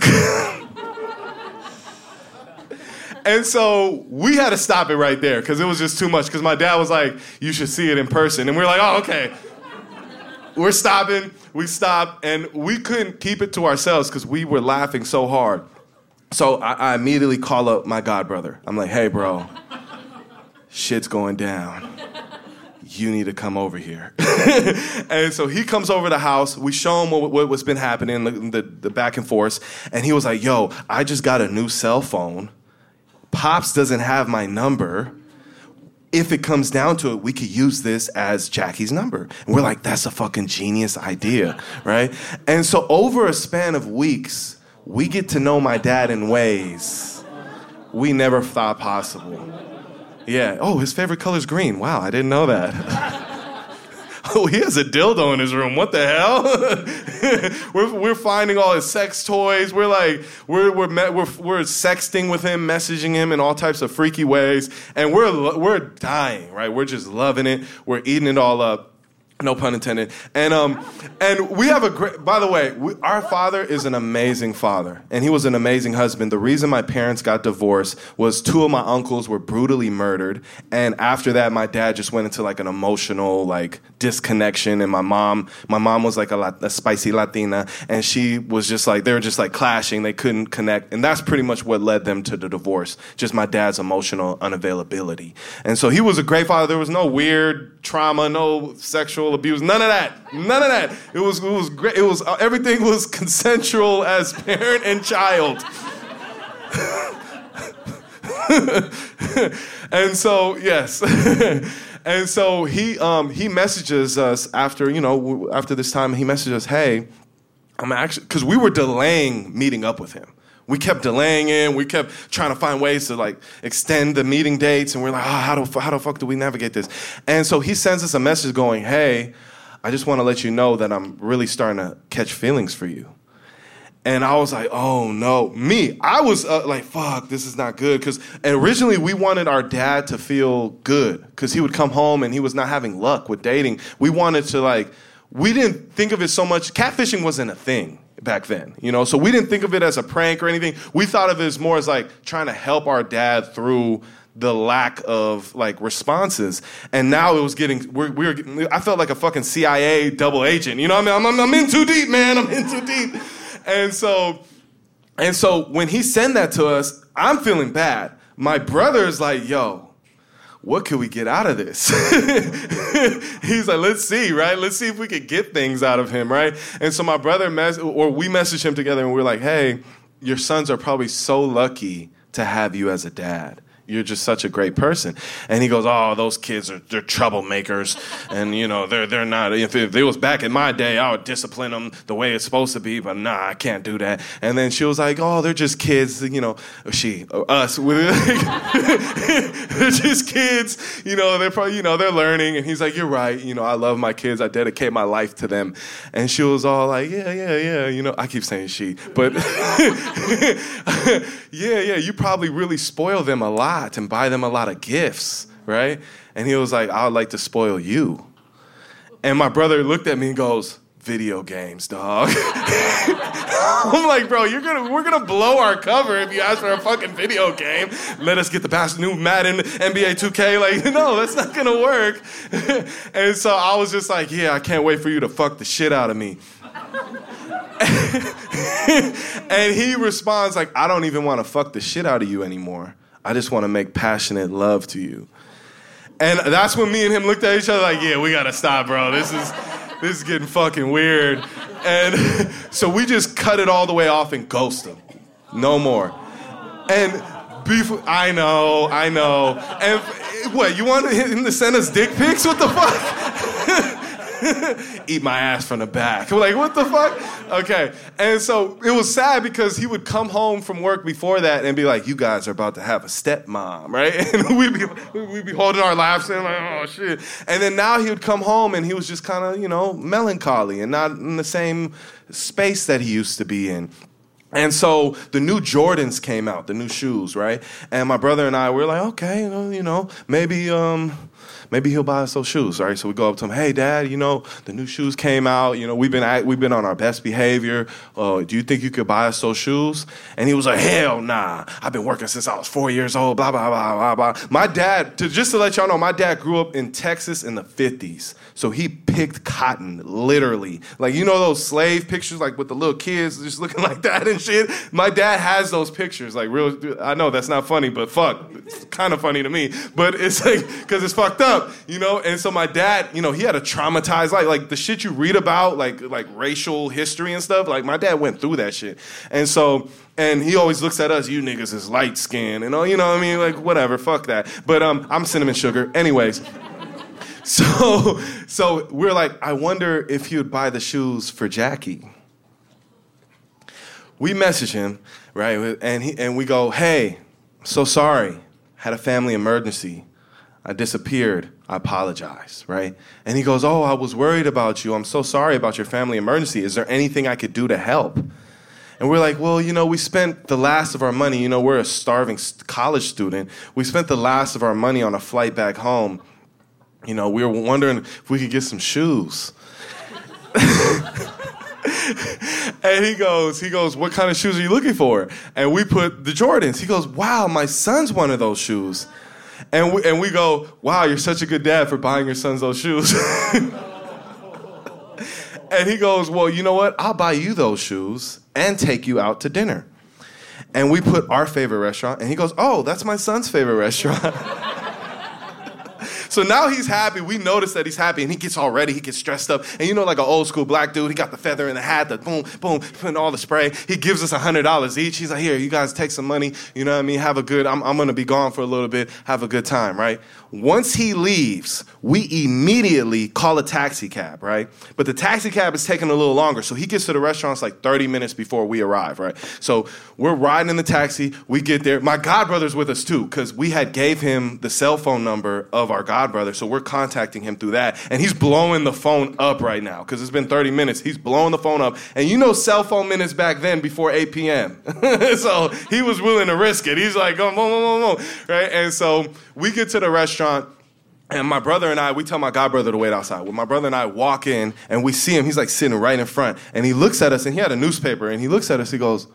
And so we had to stop it right there because it was just too much. Because my dad was like, you should see it in person. And we were like, oh, okay. We're stopping. We stopped. And we couldn't keep it to ourselves because we were laughing so hard. So I immediately call up my godbrother. I'm like, hey, bro, shit's going down. You need to come over here. And so he comes over the house. We show him what's been happening, the back and forth. And he was like, yo, I just got a new cell phone. Pops doesn't have my number. If it comes down to it, we could use this as Jackie's number. And we're like, that's a fucking genius idea, right? And so over a span of weeks, we get to know my dad in ways we never thought possible. Yeah. Oh, his favorite color is green. Wow, I didn't know that. Oh, he has a dildo in his room. What the hell? we're finding all his sex toys. We're like we're sexting with him, messaging him in all types of freaky ways, and we're dying, right? We're just loving it. We're eating it all up. No pun intended. And we have a great, by the way, our father is an amazing father, and he was an amazing husband. The reason my parents got divorced was two of my uncles were brutally murdered, and after that, my dad just went into like an emotional like disconnection, and my mom was like a spicy Latina, and she was just like, they were just like clashing, they couldn't connect, and that's pretty much what led them to the divorce, just my dad's emotional unavailability. And so he was a great father. There was no weird trauma, no sexual abuse, none of that. It was great. It was everything was consensual as parent and child. And so yes, And so he messages us after this time. He messages us, hey, I'm actually, because we were delaying meeting up with him. We kept delaying it. We kept trying to find ways to like extend the meeting dates, and we're like, how the fuck do we navigate this? And so he sends us a message going, hey, I just want to let you know that I'm really starting to catch feelings for you. And I was like, oh no. I was like, fuck, this is not good. Because originally we wanted our dad to feel good because he would come home and he was not having luck with dating. We wanted to we didn't think of it so much. Catfishing wasn't a thing back then, so we didn't think of it as a prank or anything. We thought of it as more as like trying to help our dad through the lack of like responses. And now it was getting, I felt like a fucking CIA double agent. You know what I mean? I'm in too deep, man. I'm in too deep. And so when he sent that to us, I'm feeling bad. My brother's like, yo, what can we get out of this? He's like, let's see, right? Let's see if we could get things out of him, right? And so my brother, we messaged him together and we're like, hey, your sons are probably so lucky to have you as a dad. You're just such a great person. And he goes, oh, those kids they're troublemakers. And, they're not. If it was back in my day, I would discipline them the way it's supposed to be. But nah, I can't do that. And then she was like, oh, they're just kids, us. They're just kids. They're probably, they're learning. And he's like, you're right. I love my kids. I dedicate my life to them. And she was all like, yeah. I keep saying she. But yeah, you probably really spoil them a lot and buy them a lot of gifts, right? And he was like, I would like to spoil you. And my brother looked at me and goes, video games, dog. I'm like, bro, we're gonna blow our cover if you ask for a fucking video game. Let us get the new Madden, NBA 2K. Like, no, that's not gonna work. And so I was just like, yeah, I can't wait for you to fuck the shit out of me. And he responds like, I don't even want to fuck the shit out of you anymore. I just want to make passionate love to you. And that's when me and him looked at each other like, yeah, we got to stop, bro. This is getting fucking weird. And so we just cut it all the way off and ghost him. No more. And I know. And what, you want him to send us dick pics? What the fuck? Eat my ass from the back. We're like, what the fuck? Okay. And so it was sad because he would come home from work before that and be like, you guys are about to have a stepmom, right? And we'd be holding our laughs and like, oh shit. And then now he would come home and he was just kind of, melancholy and not in the same space that he used to be in. And so the new Jordans came out, the new shoes, right? And my brother and I were like, okay, maybe he'll buy us those shoes, right? So we go up to him, hey, Dad, the new shoes came out. We've been on our best behavior. Do you think you could buy us those shoes? And he was like, hell nah. I've been working since I was 4 years old, blah, blah, blah, blah, blah. My dad, just to let y'all know, my dad grew up in Texas in the 50s. So he picked cotton, literally. Like, those slave pictures, like with the little kids just looking like that and shit? My dad has those pictures, like real. I know that's not funny, but fuck, it's kind of funny to me. But it's like, because it's fucked up, And so my dad, he had a traumatized life. Like the shit you read about, like racial history and stuff, like my dad went through that shit. And so, and he always looks at us, you niggas is light skinned, and you know what I mean? Like, whatever, fuck that. But I'm cinnamon sugar. Anyways. So we're like, I wonder if he would buy the shoes for Jackie. We message him, right? And we go, hey, so sorry. Had a family emergency. I disappeared. I apologize, right? And he goes, oh, I was worried about you. I'm so sorry about your family emergency. Is there anything I could do to help? And we're like, well, we spent the last of our money. We're a starving college student. We spent the last of our money on a flight back home. We were wondering if we could get some shoes. And he goes, what kind of shoes are you looking for? And we put the Jordans. He goes, wow, my son's one of those shoes. And we go, wow, you're such a good dad for buying your sons those shoes. And he goes, well, you know what? I'll buy you those shoes and take you out to dinner. And we put our favorite restaurant. And he goes, oh, that's my son's favorite restaurant. So now he's happy. We notice that he's happy, and he gets all ready. He gets dressed up. And you know, like an old school black dude, he got the feather in the hat, the boom, boom, putting all the spray. He gives us $100 each. He's like, here, you guys take some money. You know what I mean? Have a good, I'm going to be gone for a little bit. Have a good time, right? Once he leaves, we immediately call a taxi cab, right? But the taxi cab is taking a little longer. So he gets to the restaurants like 30 minutes before we arrive, right? So we're riding in the taxi. We get there. My godbrother's with us too, because we had gave him the cell phone number of our godbrother. So we're contacting him through that. And he's blowing the phone up right now because it's been 30 minutes. He's blowing the phone up. And you know cell phone minutes back then before 8 p.m. So he was willing to risk it. He's like, boom, boom, boom, boom, right? And so we get to the restaurant. And my brother and I, we tell my godbrother to wait outside. When my brother and I walk in and we see him, he's like sitting right in front. And he looks at us, and he had a newspaper, and he looks at us, he goes,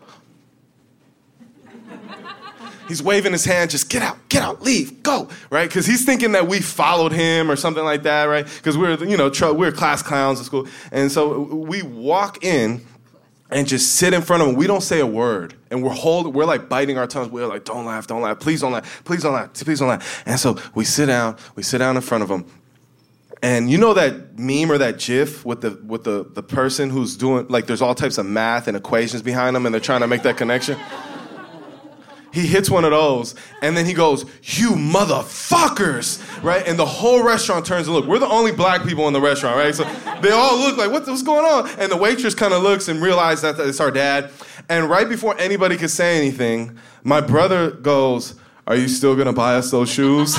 he's waving his hand, just get out, leave, go, right? Because he's thinking that we followed him or something like that, right? Because we're class clowns at school. And so we walk in and just sit in front of him. We don't say a word. And we're like biting our tongues. We're like, don't laugh, please don't laugh. And so we sit down in front of him. And you know that meme or that GIF with the person who's doing, like, there's all types of math and equations behind them and they're trying to make that connection? He hits one of those, and then he goes, you motherfuckers, right? And the whole restaurant turns and look. We're the only black people in the restaurant, right? So they all look like, what's going on? And the waitress kind of looks and realizes that it's our dad. And right before anybody could say anything, my brother goes, are you still going to buy us those shoes?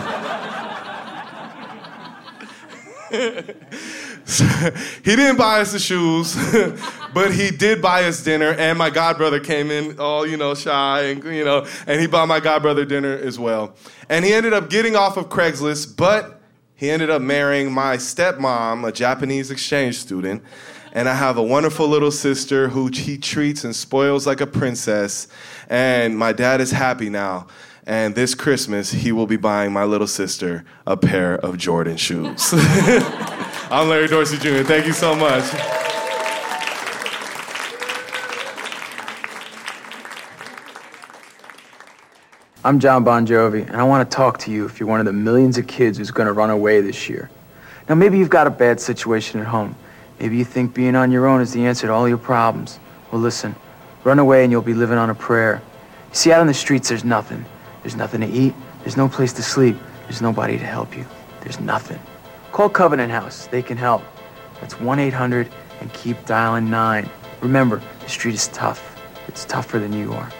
He didn't buy us the shoes, but he did buy us dinner, and my godbrother came in all, shy, and he bought my godbrother dinner as well. And he ended up getting off of Craigslist, but he ended up marrying my stepmom, a Japanese exchange student, and I have a wonderful little sister who he treats and spoils like a princess, and my dad is happy now. And this Christmas, he will be buying my little sister a pair of Jordan shoes. I'm Larry Dorsey Jr. Thank you so much. I'm John Bon Jovi, and I want to talk to you if you're one of the millions of kids who's going to run away this year. Now, maybe you've got a bad situation at home. Maybe you think being on your own is the answer to all your problems. Well, listen, run away and you'll be living on a prayer. You see, out on the streets, there's nothing. There's nothing to eat. There's no place to sleep. There's nobody to help you. There's nothing. Call Covenant House. They can help. That's 1-800 and keep dialing 9. Remember, the street is tough. It's tougher than you are.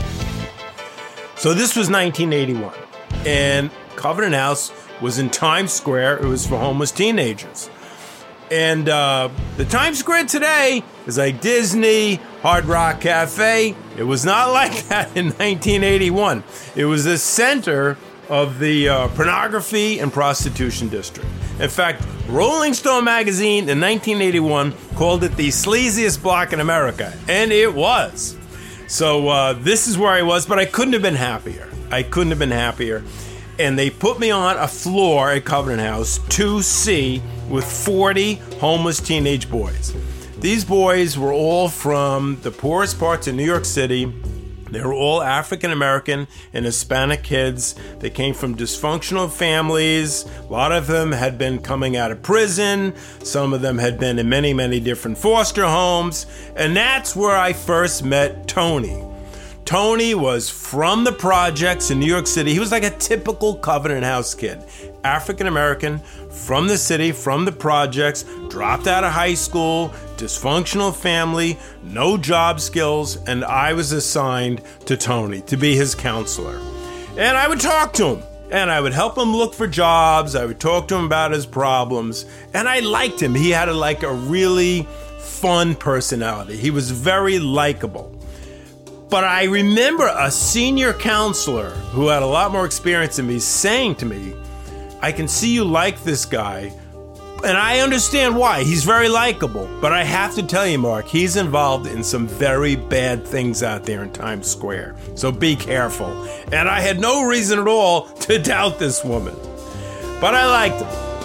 So this was 1981, and Covenant House was in Times Square. It was for homeless teenagers. And the Times Square today is like Disney, Hard Rock Cafe. It was not like that in 1981. It was the center of the pornography and prostitution district. In fact, Rolling Stone magazine in 1981 called it the sleaziest block in America, and it was. So this is where I was, but I couldn't have been happier. And they put me on a floor at Covenant House, 2C, with 40 homeless teenage boys. These boys were all from the poorest parts of New York City. They were all African American and Hispanic kids. They came from dysfunctional families. A lot of them had been coming out of prison. Some of them had been in many, many different foster homes. And that's where I first met Tony. Tony was from the projects in New York City. He was like a typical Covenant House kid. African American, from the city, from the projects, dropped out of high school, dysfunctional family, no job skills, and I was assigned to Tony to be his counselor. And I would talk to him, and I would help him look for jobs. I would talk to him about his problems, and I liked him. He had a really fun personality. He was very likable. But I remember a senior counselor who had a lot more experience than me saying to me, I can see you like this guy, and I understand why. He's very likable. But I have to tell you, Mark, he's involved in some very bad things out there in Times Square. So be careful. And I had no reason at all to doubt this woman. But I liked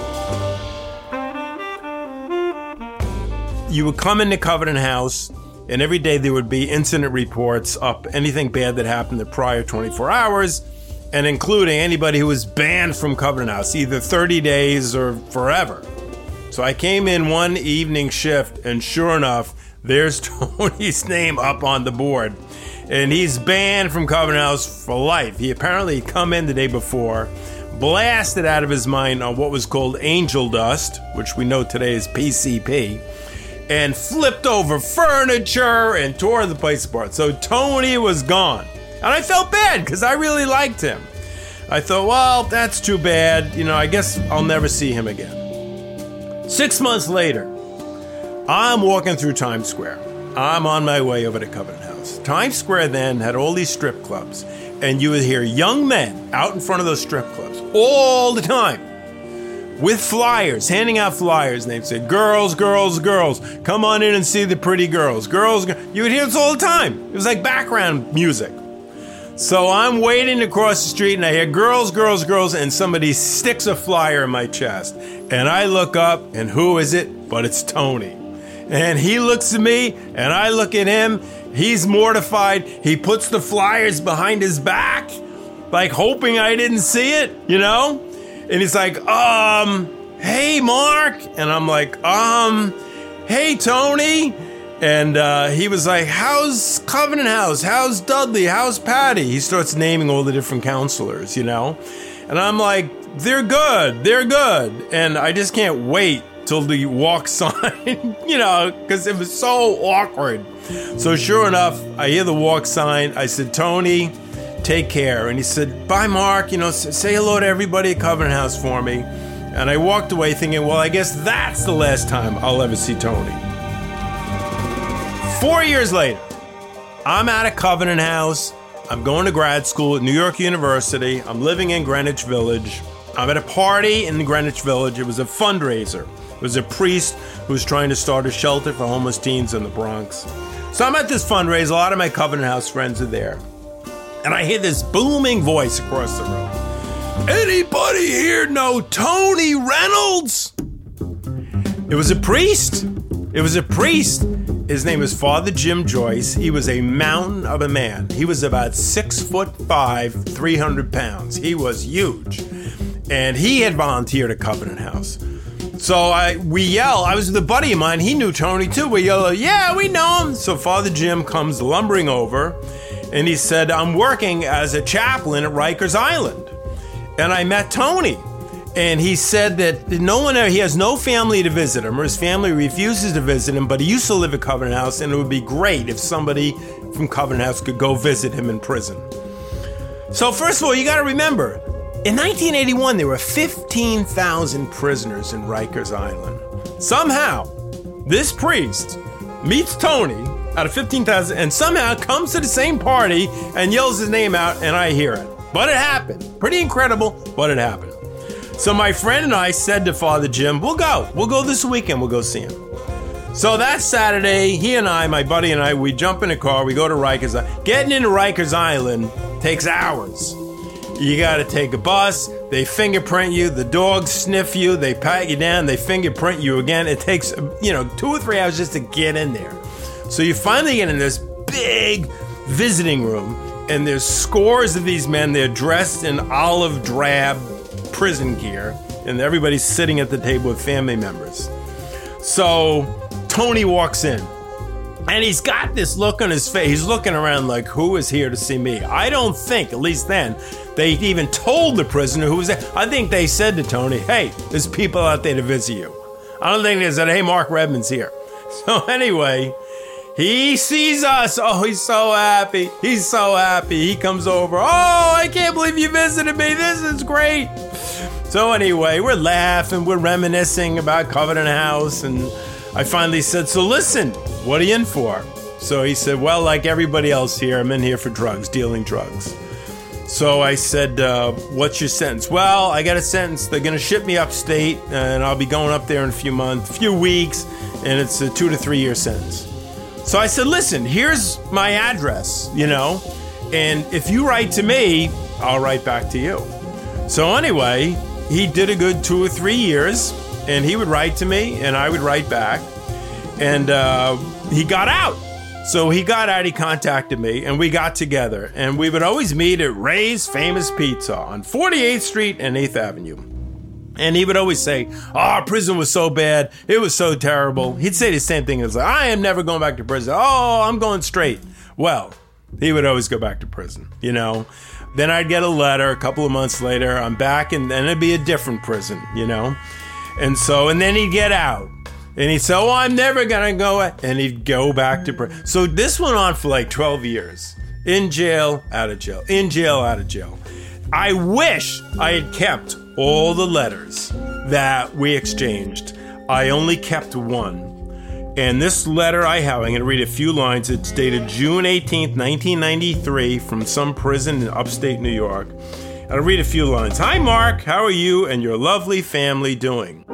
him. You would come into Covenant House, and every day there would be incident reports up, anything bad that happened the prior 24 hours. and including anybody who was banned from Covenant House, either 30 days or forever. So I came in one evening shift, and sure enough, there's Tony's name up on the board. And he's banned from Covenant House for life. He apparently come in the day before, blasted out of his mind on what was called angel dust, which we know today is PCP, and flipped over furniture and tore the place apart. So Tony was gone. And I felt bad because I really liked him. I thought, well, that's too bad. I guess I'll never see him again. 6 months later, I'm walking through Times Square. I'm on my way over to Covenant House. Times Square then had all these strip clubs, and you would hear young men out in front of those strip clubs all the time with flyers, handing out flyers, and they'd say, girls, girls, girls, come on in and see the pretty girls. Girls. You would hear this all the time. It was like background music. So I'm waiting to cross the street, and I hear girls, girls, girls, and somebody sticks a flyer in my chest. And I look up, and who is it? But it's Tony. And he looks at me, and I look at him. He's mortified. He puts the flyers behind his back, like hoping I didn't see it, And he's like, hey, Mark. And I'm like, hey, Tony. And he was like, how's Covenant House? How's Dudley? How's Patty? He starts naming all the different counselors, And I'm like, they're good. They're good. And I just can't wait till the walk sign, because it was so awkward. So sure enough, I hear the walk sign. I said, Tony, take care. And he said, bye, Mark. Say hello to everybody at Covenant House for me. And I walked away thinking, well, I guess that's the last time I'll ever see Tony. 4 years later, I'm at a Covenant House. I'm going to grad school at New York University. I'm living in Greenwich Village. I'm at a party in Greenwich Village. It was a fundraiser. It was a priest who was trying to start a shelter for homeless teens in the Bronx. So I'm at this fundraiser. A lot of my Covenant House friends are there. And I hear this booming voice across the room. Anybody here know Tony Reynolds? It was a priest. His name was Father Jim Joyce. He was a mountain of a man. He was about 6'5", 300 pounds. He was huge. And he had volunteered at Covenant House. So we yell. I was with a buddy of mine. He knew Tony too. We yell, yeah, we know him. So Father Jim comes lumbering over, and he said, I'm working as a chaplain at Rikers Island. And I met Tony. And he said that he has no family to visit him, or his family refuses to visit him, but he used to live at Covenant House, and it would be great if somebody from Covenant House could go visit him in prison. So first of all, you got to remember, in 1981, there were 15,000 prisoners in Rikers Island. Somehow, this priest meets Tony out of 15,000 and somehow comes to the same party and yells his name out, and I hear it. But it happened. Pretty incredible, but it happened. So my friend and I said to Father Jim, we'll go this weekend, we'll go see him. So that Saturday, he and I, my buddy and I, we jump in a car, we go to Rikers Island. Getting into Rikers Island takes hours. You gotta take a bus, they fingerprint you, the dogs sniff you, they pat you down, they fingerprint you again. It takes, 2 or 3 hours just to get in there. So you finally get in this big visiting room, and there's scores of these men, they're dressed in olive drab prison gear, and everybody's sitting at the table with family members. So Tony walks in, and he's got this look on his face. He's looking around like, who is here to see me? I don't think, at least then, they even told the prisoner who was there. I think they said to Tony, hey, there's people out there to visit you. I don't think they said, hey, Mark Redmond's here. So anyway, he sees us. Oh, he's so happy. He's so happy. He comes over. Oh, I can't believe you visited me. This is great. So anyway, we're laughing. We're reminiscing about Covenant House. And I finally said, so listen, what are you in for? So he said, well, like everybody else here, I'm in here for drugs, dealing drugs. So I said, what's your sentence? Well, I got a sentence. They're going to ship me upstate, and I'll be going up there in a few weeks, and it's a 2 to 3 year sentence. So I said, listen, here's my address, and if you write to me, I'll write back to you. So anyway, he did a good 2 or 3 years, and he would write to me, and I would write back, and he got out. So he got out, he contacted me, and we got together. And we would always meet at Ray's Famous Pizza on 48th Street and 8th Avenue. And he would always say, prison was so bad. It was so terrible. He'd say the same thing. He was like, I am never going back to prison. Oh, I'm going straight. Well, he would always go back to prison, you know. Then I'd get a letter a couple of months later. I'm back, and then it'd be a different prison, you know. And then he'd get out. And he'd say, I'm never going to go. And he'd go back to prison. So this went on for like 12 years. In jail, out of jail. In jail, out of jail. I wish I had kept all the letters that we exchanged. I only kept one. And this letter I have, I'm going to read a few lines. It's dated June 18th, 1993, from some prison in upstate New York. I'll read a few lines. Hi, Mark. How are you and your lovely family doing?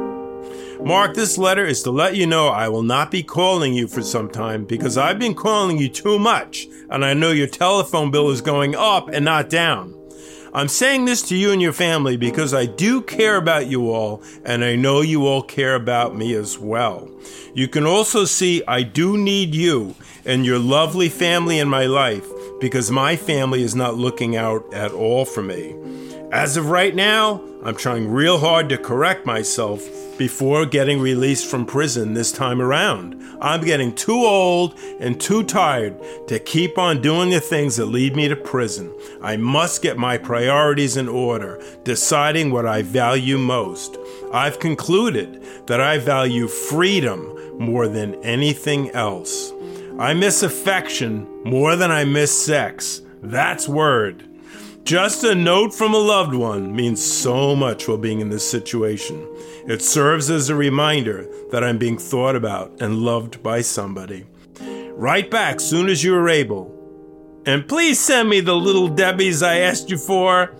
Mark, this letter is to let you know I will not be calling you for some time because I've been calling you too much, and I know your telephone bill is going up and not down. I'm saying this to you and your family because I do care about you all, and I know you all care about me as well. You can also see I do need you and your lovely family in my life because my family is not looking out at all for me. As of right now, I'm trying real hard to correct myself before getting released from prison this time around. I'm getting too old and too tired to keep on doing the things that lead me to prison. I must get my priorities in order, deciding what I value most. I've concluded that I value freedom more than anything else. I miss affection more than I miss sex. That's word. Just a note from a loved one means so much while being in this situation. It serves as a reminder that I'm being thought about and loved by somebody. Write back soon as you are able. And please send me the little Debbies I asked you for.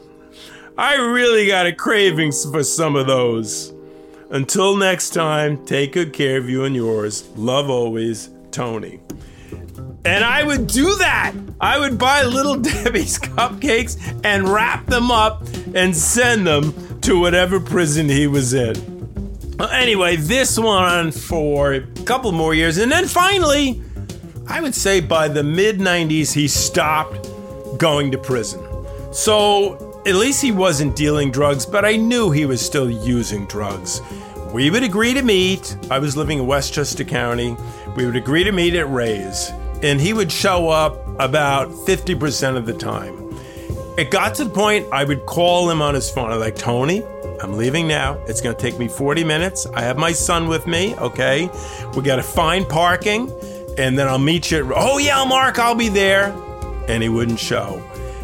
I really got a craving for some of those. Until next time, take good care of you and yours. Love always, Tony. And I would do that. I would buy Little Debbie's cupcakes and wrap them up and send them to whatever prison he was in. Anyway, this went on for a couple more years. And then finally, I would say by the mid-90s, he stopped going to prison. So at least he wasn't dealing drugs, but I knew he was still using drugs. We would agree to meet. I was living in Westchester County. We would agree to meet at Ray's. And he would show up about 50% of the time. It got to the point I would call him on his phone. I'm like, Tony, I'm leaving now. It's going to take me 40 minutes. I have my son with me, okay? We got to find parking, and then I'll meet you. Oh, yeah, Mark, I'll be there. And he wouldn't show.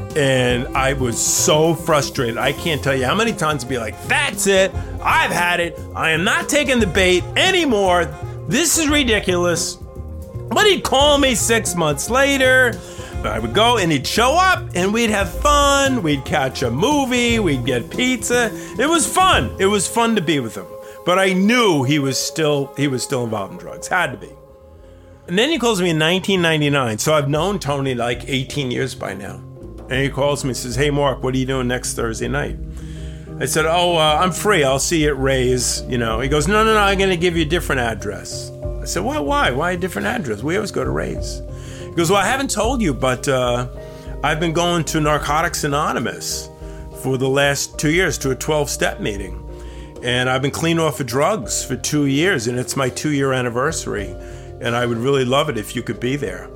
And I was so frustrated. I can't tell you how many times I'd be like, that's it. I've had it. I am not taking the bait anymore. This is ridiculous. But he'd call me 6 months later. I would go and he'd show up and we'd have fun. We'd catch a movie. We'd get pizza. It was fun. It was fun to be with him. But I knew he was still involved in drugs. Had to be. And then he calls me in 1999. So I've known Tony like 18 years by now. And he calls me and says, hey, Mark, what are you doing next Thursday night? I said, I'm free. I'll see you at Ray's. You know, he goes, no, I'm going to give you a different address. I said, well, why? Why a different address? We always go to Ray's. He goes, well, I haven't told you, but I've been going to Narcotics Anonymous for the last 2 years to a 12-step meeting. And I've been clean off of drugs for 2 years, and it's my 2-year anniversary. And I would really love it if you could be there.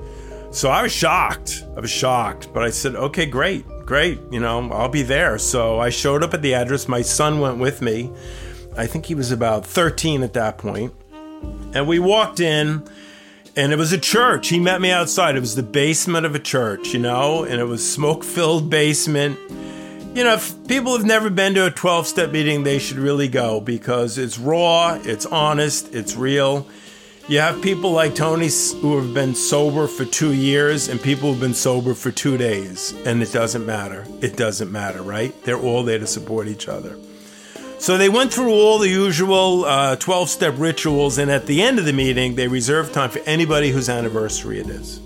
So I was shocked, but I said, okay, great, you know, I'll be there. So I showed up at the address. My son went with me. I think he was about 13 at that point. And we walked in, and it was a church. He met me outside. It was the basement of a church, you know, and it was smoke-filled basement. You know, if people have never been to a 12-step meeting, they should really go because it's raw, it's honest, it's real. You have people like Tony who have been sober for 2 years and people who've been sober for 2 days, and it doesn't matter. It doesn't matter, right? They're all there to support each other. So they went through all the usual 12-step rituals, and at the end of the meeting, they reserved time for anybody whose anniversary it is.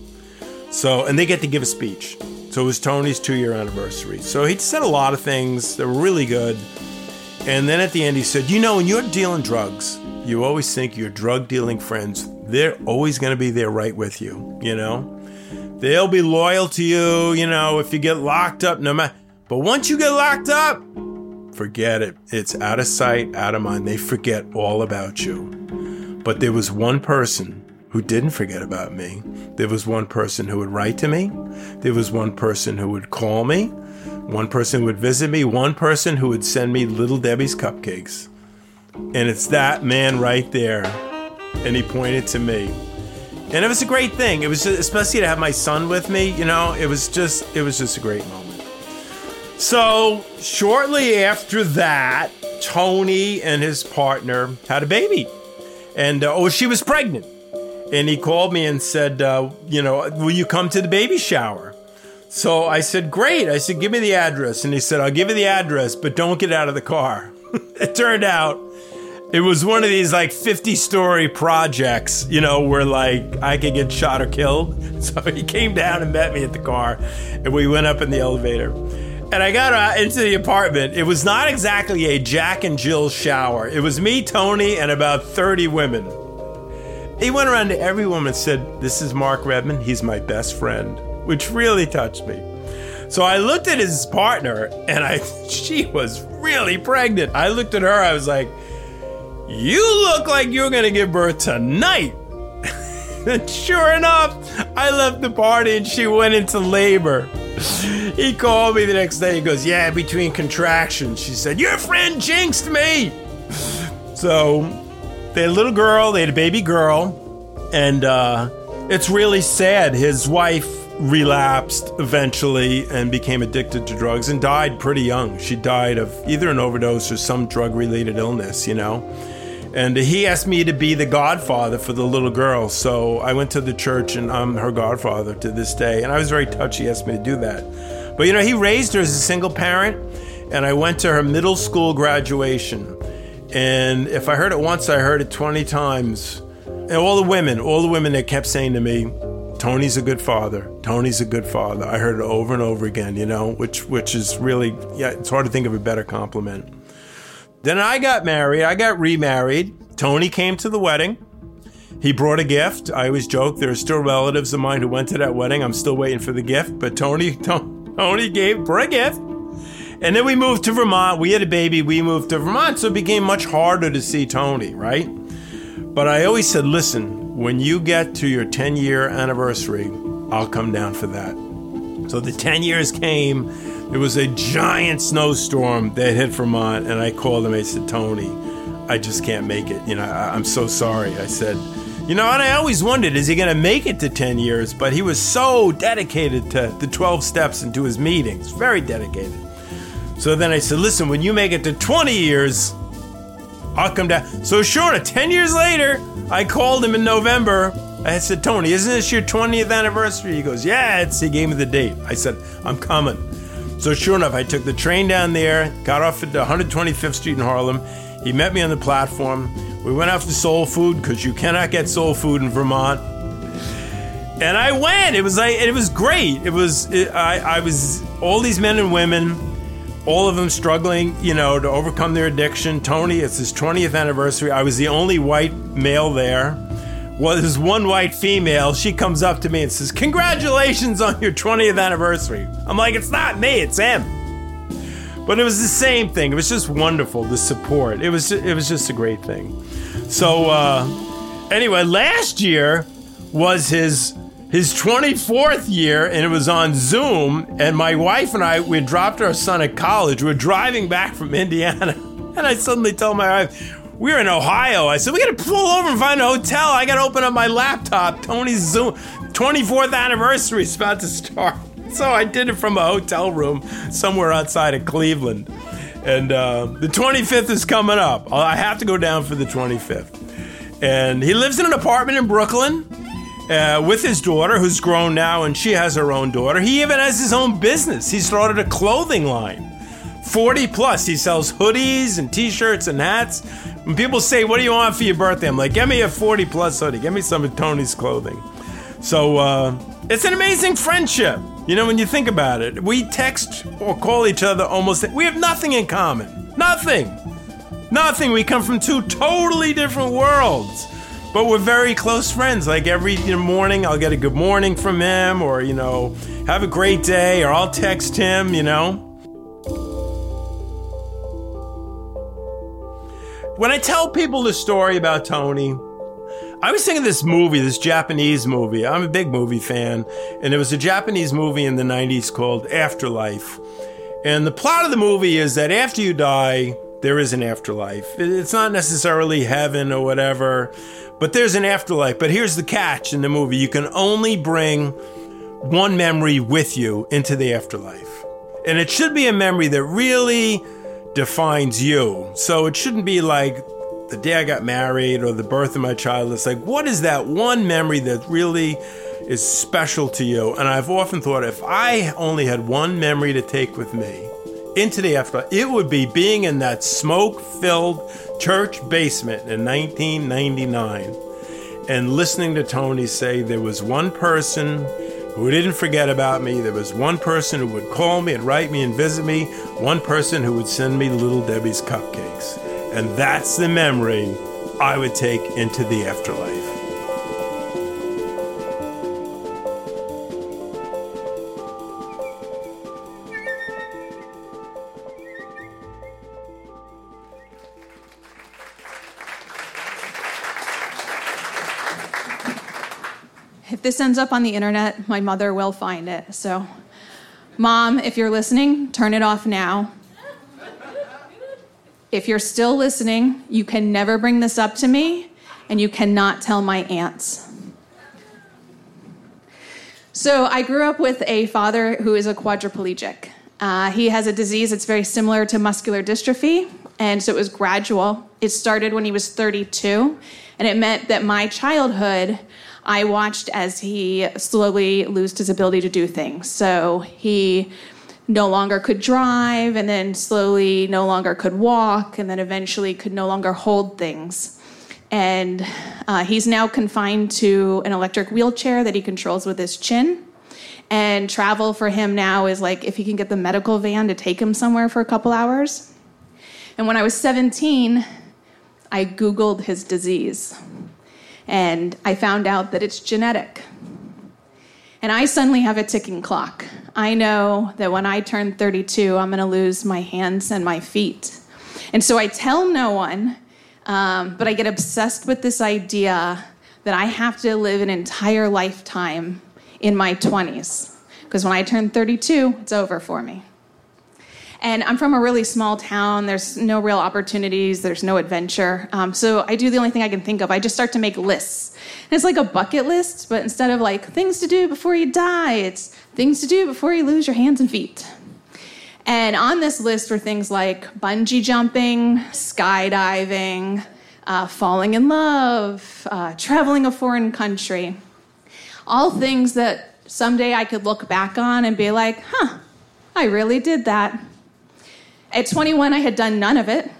So, and they get to give a speech. So it was Tony's 2-year anniversary. So he said a lot of things that were really good. And then at the end, he said, you know, when you're dealing drugs, you always think your drug-dealing friends, they're always going to be there right with you, you know? They'll be loyal to you, you know, if you get locked up, no matter. But once you get locked up, forget it. It's out of sight, out of mind. They forget all about you. But there was one person who didn't forget about me. There was one person who would write to me. There was one person who would call me. One person who would visit me. One person who would send me Little Debbie's cupcakes. And it's that man right there. And he pointed to me. And it was a great thing. It was just, especially to have my son with me, you know, it was just a great moment. So shortly after that, Tony and his partner had a baby. And, she was pregnant. And he called me and said, will you come to the baby shower? So I said, great. I said, give me the address. And he said, I'll give you the address, but don't get out of the car. It turned out it was one of these like 50-story projects, you know, where like I could get shot or killed. So he came down and met me at the car and we went up in the elevator. And I got into the apartment. It was not exactly a Jack and Jill shower. It was me, Tony, and about 30 women. He went around to every woman and said, this is Mark Redman. He's my best friend, which really touched me. So I looked at his partner and she was really pregnant. I looked at her. I was like, you look like you're going to give birth tonight. And sure enough, I left the party and she went into labor. He called me the next day. He goes, yeah, between contractions. She said, your friend jinxed me. So they had a little girl. They had a baby girl. And it's really sad. His wife relapsed eventually and became addicted to drugs and died pretty young. She died of either an overdose or some drug-related illness, you know. And he asked me to be the godfather for the little girl. So I went to the church and I'm her godfather to this day. And I was very touched he asked me to do that. But, you know, he raised her as a single parent. And I went to her middle school graduation. And if I heard it once, I heard it 20 times. And all the women that kept saying to me, Tony's a good father. Tony's a good father. I heard it over and over again, you know, which is really, it's hard to think of a better compliment. Then I got married. I got remarried. Tony came to the wedding. He brought a gift. I always joke there are still relatives of mine who went to that wedding. I'm still waiting for the gift. But Tony brought a gift. And then we moved to Vermont. We had a baby. We moved to Vermont. So it became much harder to see Tony, right? But I always said, listen, when you get to your 10-year anniversary, I'll come down for that. So the 10 years came. There was a giant snowstorm that hit Vermont, and I called him. I said, Tony, I just can't make it. You know, I'm so sorry. I said, you know, and I always wondered, is he going to make it to 10 years? But he was so dedicated to the 12 steps and to his meetings, very dedicated. So then I said, listen, when you make it to 20 years, I'll come down. So sure enough, 10 years later, I called him in November. I said, Tony, isn't this your 20th anniversary? He goes, yeah, he gave me the date. I said, I'm coming. So sure enough, I took the train down there, got off at 125th Street in Harlem. He met me on the platform. We went off to soul food because you cannot get soul food in Vermont. And I went. It was great. I was all these men and women, all of them struggling, you know, to overcome their addiction. Tony, it's his 20th anniversary. I was the only white male there. Well, there's one white female. She comes up to me and says, congratulations on your 20th anniversary. I'm like, it's not me, it's him. But it was the same thing. It was just wonderful, the support. It was just a great thing. So anyway, last year was his 24th year, and it was on Zoom. And my wife and I, we had dropped our son at college. We were driving back from Indiana. And I suddenly told my wife, we were in Ohio. I said, we got to pull over and find a hotel. I got to open up my laptop. Tony's Zoom 24th anniversary is about to start. So I did it from a hotel room somewhere outside of Cleveland. And the 25th is coming up. I have to go down for the 25th. And he lives in an apartment in Brooklyn with his daughter, who's grown now, and she has her own daughter. He even has his own business. He started a clothing line. 40 plus. He sells hoodies and t-shirts and hats. When people say, what do you want for your birthday? I'm like, get me a 40 plus hoodie. Get me some of Tony's clothing. So it's an amazing friendship. You know, when you think about it, we text or call each other almost. We have nothing in common. Nothing. We come from two totally different worlds. But we're very close friends. Like every morning, I'll get a good morning from him, or, have a great day, or I'll text him, When I tell people the story about Tony, I was thinking of this movie, this Japanese movie. I'm a big movie fan. And there was a Japanese movie in the 90s called Afterlife. And the plot of the movie is that after you die, there is an afterlife. It's not necessarily heaven or whatever, but there's an afterlife. But here's the catch in the movie. You can only bring one memory with you into the afterlife. And it should be a memory that really defines you. So it shouldn't be like the day I got married or the birth of my child. It's like, what is that one memory that really is special to you? And I've often thought, if I only had one memory to take with me into the afterlife, it would be being in that smoke-filled church basement in 1999 and listening to Tony say there was one person who didn't forget about me. There was one person who would call me and write me and visit me. One person who would send me Little Debbie's cupcakes. And that's the memory I would take into the afterlife. If this ends up on the internet, my mother will find it. So, Mom, if you're listening, turn it off now. If you're still listening, you can never bring this up to me, and you cannot tell my aunts. So I grew up with a father who is a quadriplegic. He has a disease that's very similar to muscular dystrophy, and so it was gradual. It started when he was 32, and it meant that my childhood, I watched as he slowly lost his ability to do things. So he no longer could drive, and then slowly no longer could walk, and then eventually could no longer hold things. And he's now confined to an electric wheelchair that he controls with his chin. And travel for him now is like if he can get the medical van to take him somewhere for a couple hours. And when I was 17, I Googled his disease. And I found out that it's genetic. And I suddenly have a ticking clock. I know that when I turn 32, I'm going to lose my hands and my feet. And so I tell no one, but I get obsessed with this idea that I have to live an entire lifetime in my 20s. Because when I turn 32, it's over for me. And I'm from a really small town. There's no real opportunities. There's no adventure. So I do the only thing I can think of. I just start to make lists. And it's like a bucket list, but instead of like things to do before you die, it's things to do before you lose your hands and feet. And on this list were things like bungee jumping, skydiving, falling in love, traveling a foreign country. All things that someday I could look back on and be like, I really did that. At 21, I had done none of it.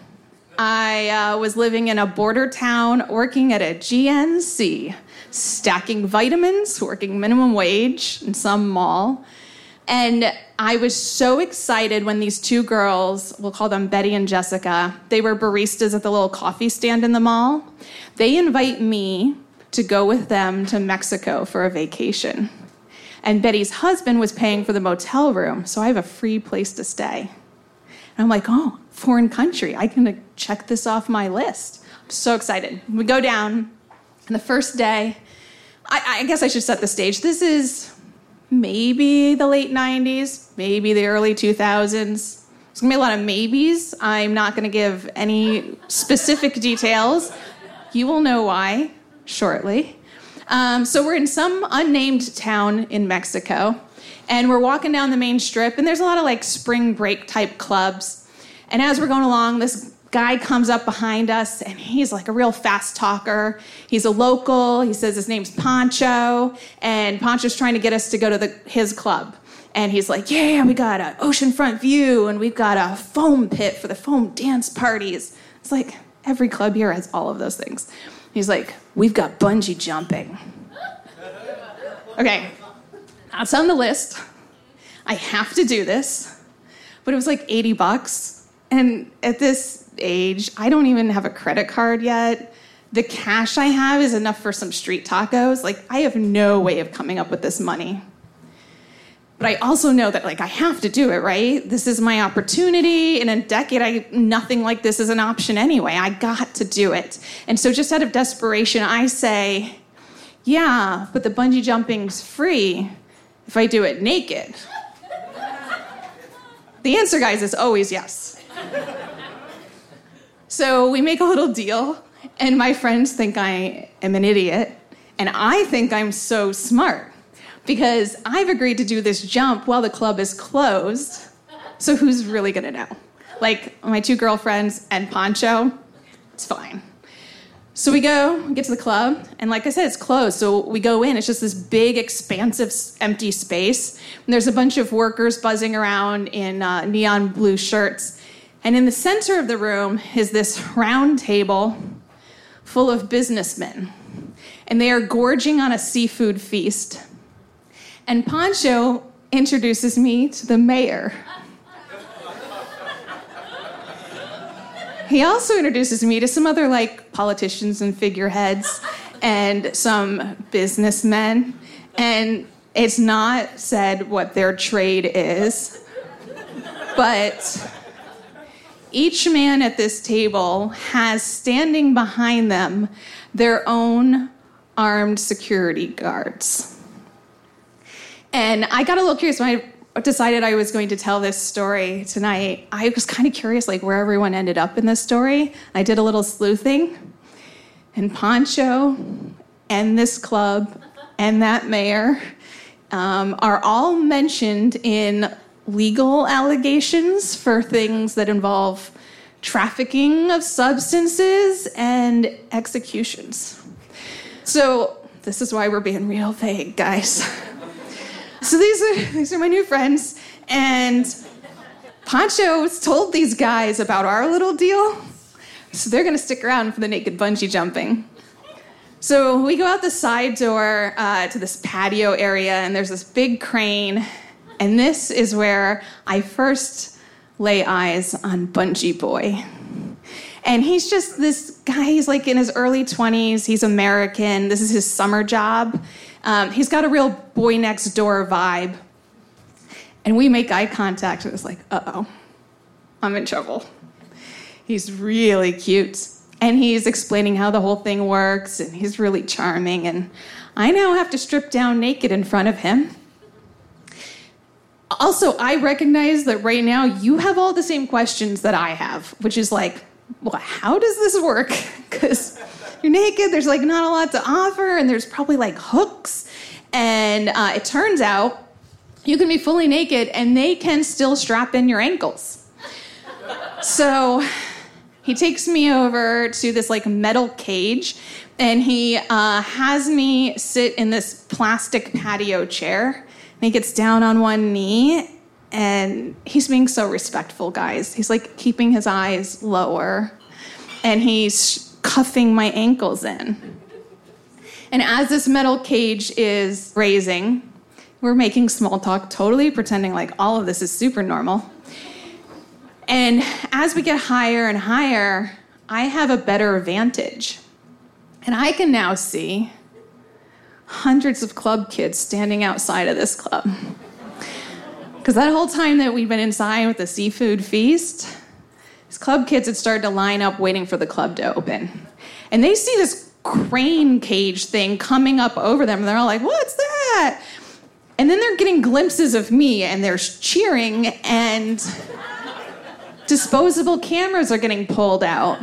I was living in a border town, working at a GNC, stacking vitamins, working minimum wage in some mall. And I was so excited when these two girls, we'll call them Betty and Jessica, they were baristas at the little coffee stand in the mall. They invite me to go with them to Mexico for a vacation. And Betty's husband was paying for the motel room, so I have a free place to stay. And I'm like, oh, foreign country. I can check this off my list. I'm so excited. We go down, and the first day, I guess I should set the stage. This is maybe the late 90s, maybe the early 2000s. There's going to be a lot of maybes. I'm not going to give any specific details. You will know why shortly. So we're in some unnamed town in Mexico, and we're walking down the main strip, and there's a lot of like spring break type clubs. And as we're going along, this guy comes up behind us, and he's like a real fast talker. He's a local. He says his name's Pancho, and Pancho's trying to get us to go to his club. And he's like, yeah, we got an oceanfront view, and we've got a foam pit for the foam dance parties. It's like every club here has all of those things. He's like, we've got bungee jumping. Okay, that's on the list. I have to do this. But it was like $80. And at this age, I don't even have a credit card yet. the cash I have is enough for some street tacos. Like, I have no way of coming up with this money. But I also know that, like, I have to do it, right? This is my opportunity. In a decade, nothing like this is an option anyway. I got to do it. And so just out of desperation, I say, yeah, but the bungee jumping's free if I do it naked. The answer, guys, is always yes. So we make a little deal, and my friends think I am an idiot, and I think I'm so smart because I've agreed to do this jump while the club is closed. So who's really gonna know? Like, my 2 girlfriends and Pancho, it's fine. So we get to the club, and like I said, it's closed. So we go in, it's just this big, expansive, empty space. And there's a bunch of workers buzzing around in neon blue shirts. And in the center of the room is this round table full of businessmen. And they are gorging on a seafood feast. And Pancho introduces me to the mayor. He also introduces me to some other, like, politicians and figureheads and some businessmen. And it's not said what their trade is. But each man at this table has standing behind them their own armed security guards. And I got a little curious when I decided I was going to tell this story tonight. I was kind of curious, like, where everyone ended up in this story. I did a little sleuthing. And Pancho and this club and that mayor are all mentioned in legal allegations for things that involve trafficking of substances and executions. So this is why we're being real vague, guys. So these are my new friends, and Pancho's told these guys about our little deal, so they're gonna stick around for the naked bungee jumping. So we go out the side door to this patio area, and there's this big crane, and this is where I first lay eyes on Bungee Boy. And he's just this guy, he's like in his early 20s, he's American, this is his summer job. He's got a real boy next door vibe. And we make eye contact, and it's like, uh-oh, I'm in trouble. He's really cute. And he's explaining how the whole thing works, and he's really charming, and I now have to strip down naked in front of him. Also, I recognize that right now you have all the same questions that I have, which is like, well, how does this work? Because you're naked, there's like not a lot to offer, and there's probably like hooks. And it turns out you can be fully naked and they can still strap in your ankles. So he takes me over to this like metal cage, and he has me sit in this plastic patio chair. And he gets down on one knee, and he's being so respectful, guys. He's like keeping his eyes lower, and he's cuffing my ankles in. And as this metal cage is raising, we're making small talk, totally pretending like all of this is super normal. And as we get higher and higher, I have a better vantage. And I can now see hundreds of club kids standing outside of this club. Because that whole time that we've been inside with the seafood feast, these club kids had started to line up waiting for the club to open. And they see this crane cage thing coming up over them, and they're all like, what's that? And then they're getting glimpses of me, and they're cheering, and disposable cameras are getting pulled out.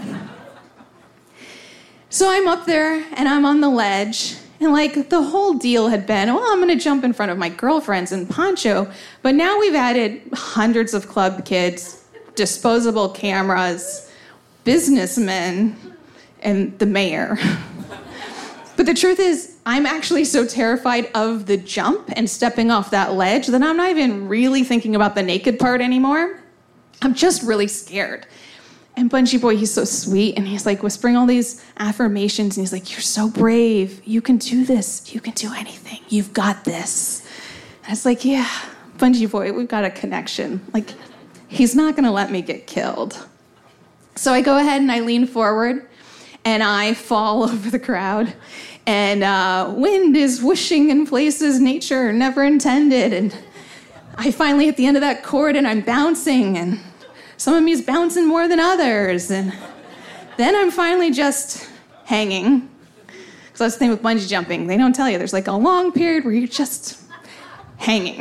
So I'm up there, and I'm on the ledge, and like the whole deal had been, well, I'm gonna jump in front of my girlfriends and Pancho, but now we've added hundreds of club kids, disposable cameras, businessmen, and the mayor. But the truth is, I'm actually so terrified of the jump and stepping off that ledge that I'm not even really thinking about the naked part anymore. I'm just really scared. And Bungee Boy, he's so sweet, and he's like whispering all these affirmations, and he's like, you're so brave. You can do this. You can do anything. You've got this. And it's like, yeah, Bungee Boy, we've got a connection. Like, he's not gonna let me get killed. So I go ahead and I lean forward, and I fall over the crowd. And wind is whooshing in places nature never intended. And I finally hit the end of that cord, and I'm bouncing, and some of me is bouncing more than others. And then I'm finally just hanging. So that's the thing with bungee jumping. They don't tell you. There's like a long period where you're just hanging.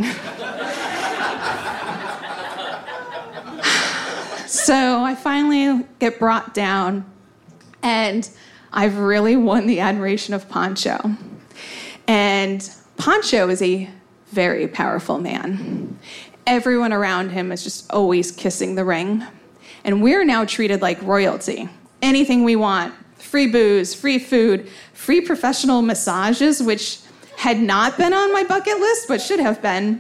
So I finally get brought down, and I've really won the admiration of Pancho. And Pancho is a very powerful man. Everyone around him is just always kissing the ring. And we're now treated like royalty. Anything we want. Free booze, free food, free professional massages, which had not been on my bucket list, but should have been.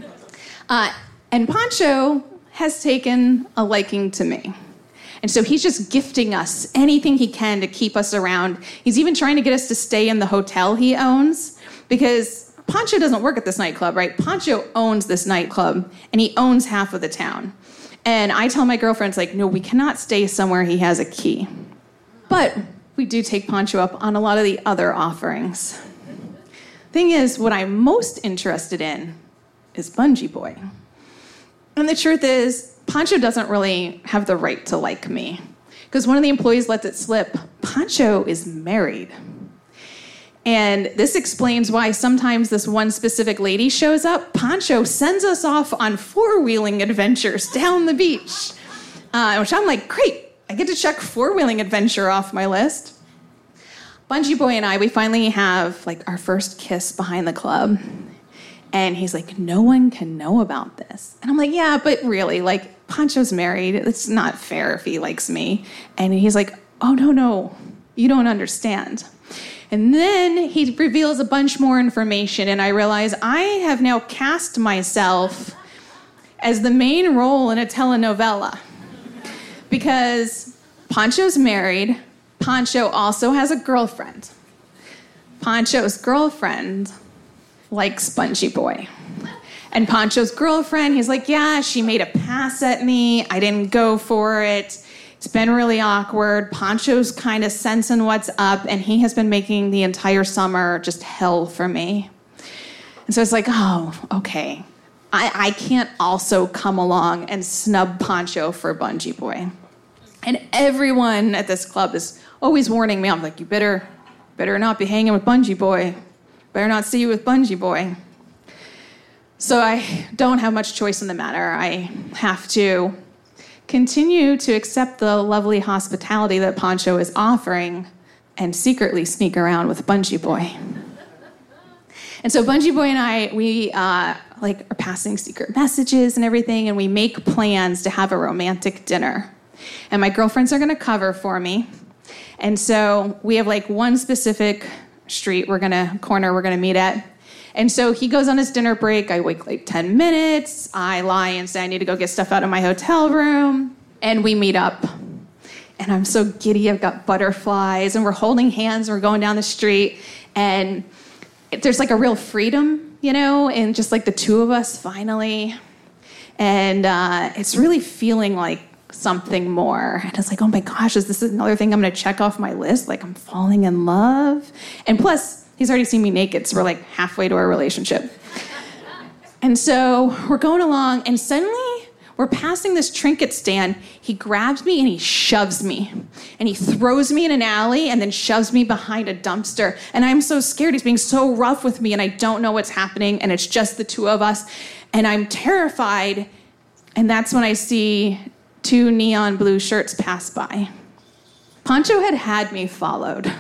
And Pancho has taken a liking to me. And so he's just gifting us anything he can to keep us around. He's even trying to get us to stay in the hotel he owns, because Pancho doesn't work at this nightclub, right? Pancho owns this nightclub, and he owns half of the town. And I tell my girlfriends, like, no, we cannot stay somewhere he has a key. But we do take Pancho up on a lot of the other offerings. Thing is, what I'm most interested in is Bungee Boy. And the truth is, Pancho doesn't really have the right to like me, because one of the employees lets it slip. Pancho is married. And this explains why sometimes this one specific lady shows up. Pancho sends us off on four-wheeling adventures down the beach, which I'm like, great, I get to check four-wheeling adventure off my list. Bungee Boy and I, we finally have like our first kiss behind the club. And he's like, no one can know about this. And I'm like, yeah, but really, like, Pancho's married. It's not fair if he likes me. And he's like, oh, no, you don't understand. And then he reveals a bunch more information, and I realize I have now cast myself as the main role in a telenovela. Because Pancho's married. Pancho also has a girlfriend. Pancho's girlfriend likes Bungee Boy. And Pancho's girlfriend, he's like, yeah, she made a pass at me. I didn't go for it. It's been really awkward. Pancho's kind of sensing what's up, and he has been making the entire summer just hell for me. And so it's like, oh, okay. I can't also come along and snub Pancho for Bungee Boy. And everyone at this club is always warning me. I'm like, you better not be hanging with Bungee Boy. Better not see you with Bungee Boy. So I don't have much choice in the matter. I have to continue to accept the lovely hospitality that Pancho is offering and secretly sneak around with Bungee Boy. And so Bungee Boy and I, we are passing secret messages and everything, and we make plans to have a romantic dinner. And my girlfriends are going to cover for me. And so we have like one specific corner we're going to meet at. And so he goes on his dinner break. I wait like 10 minutes. I lie and say I need to go get stuff out of my hotel room. And we meet up. And I'm so giddy. I've got butterflies. And we're holding hands. And we're going down the street. And there's like a real freedom, and just like the two of us finally. And it's really feeling like something more. And it's like, oh my gosh, is this another thing I'm going to check off my list? Like, I'm falling in love. And plus, he's already seen me naked, so we're like halfway to our relationship. And so we're going along, and suddenly we're passing this trinket stand. He grabs me and he shoves me. And he throws me in an alley and then shoves me behind a dumpster. And I'm so scared. He's being so rough with me, and I don't know what's happening, and it's just the two of us. And I'm terrified. And that's when I see two neon blue shirts pass by. Pancho had me followed.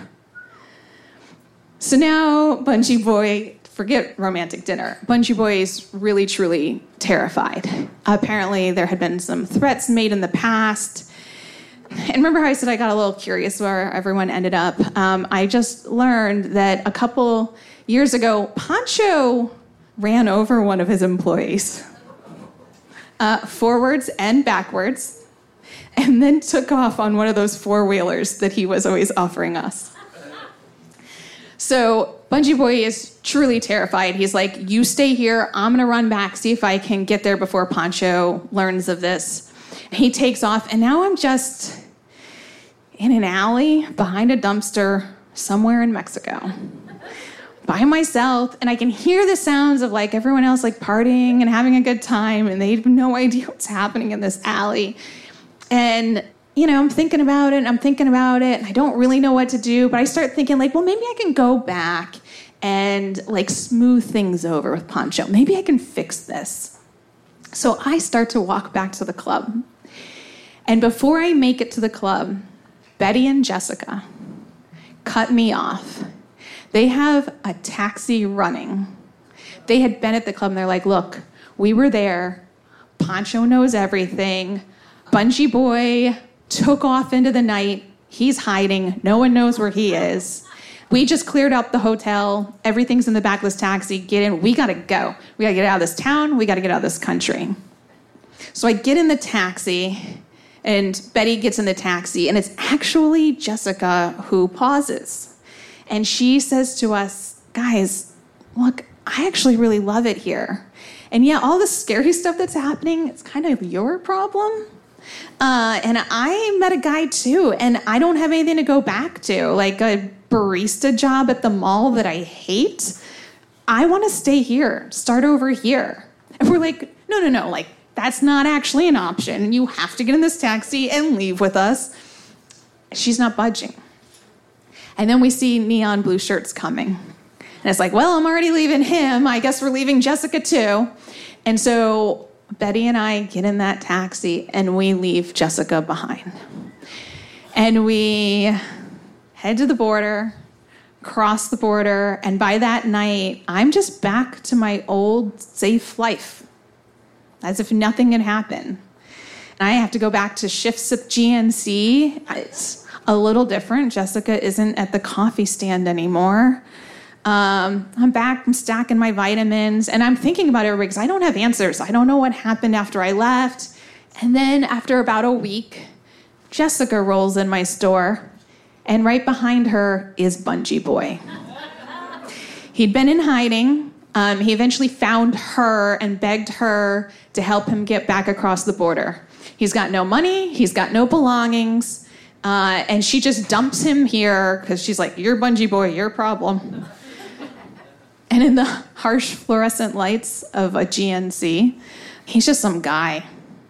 So now Bungee Boy, forget romantic dinner. Bungee Boy is really, truly terrified. Apparently there had been some threats made in the past. And remember how I said I got a little curious where everyone ended up? I just learned that a couple years ago, Pancho ran over one of his employees. Forwards and backwards, and then took off on one of those four-wheelers that he was always offering us. So Bungee Boy is truly terrified. He's like, you stay here. I'm going to run back, see if I can get there before Pancho learns of this. He takes off, and now in an alley behind a dumpster somewhere in Mexico by myself, and I can hear the sounds of like everyone else like partying and having a good time, and they have no idea what's happening in this alley. And I'm thinking about it, and I don't really know what to do, but I start thinking like, well, maybe I can go back and like smooth things over with Pancho. Maybe I can fix this. So I start to walk back to the club. And before I make it to the club, Betty and Jessica cut me off. They have a taxi running. They had been at the club and they're like, look, we were there. Pancho knows everything. Bungee Boy took off into the night. He's hiding. No one knows where he is. We just cleared up the hotel. Everything's in the back of this taxi. Get in. We got to go. We got to get out of this town. We got to get out of this country. So I get in the taxi, and Betty gets in the taxi, and it's actually Jessica who pauses. And she says to us, guys, look, I actually really love it here. And yeah, all the scary stuff that's happening, it's kind of your problem. And I met a guy too, and I don't have anything to go back to, like a barista job at the mall that I hate. I want to stay here, start over here. And we're like, no, like that's not actually an option. You have to get in this taxi and leave with us. She's not budging. And then we see neon blue shirts coming. And it's like, well, I'm already leaving him. I guess we're leaving Jessica too. And so Betty and I get in that taxi and we leave Jessica behind. And we head to the border, cross the border, and by that night, I'm just back to my old safe life, as if nothing had happened. And I have to go back to shifts at GNC. It's a little different. Jessica isn't at the coffee stand anymore. I'm back, I'm stacking my vitamins, and I'm thinking about it because I don't have answers. I don't know what happened after I left. And then after about a week, Jessica rolls in my store, and right behind her is Bungee Boy. He'd been in hiding. He eventually found her and begged her to help him get back across the border. He's got no money, he's got no belongings, and she just dumps him here because she's like, you're Bungee Boy, your problem. And in the harsh fluorescent lights of a GNC, he's just some guy,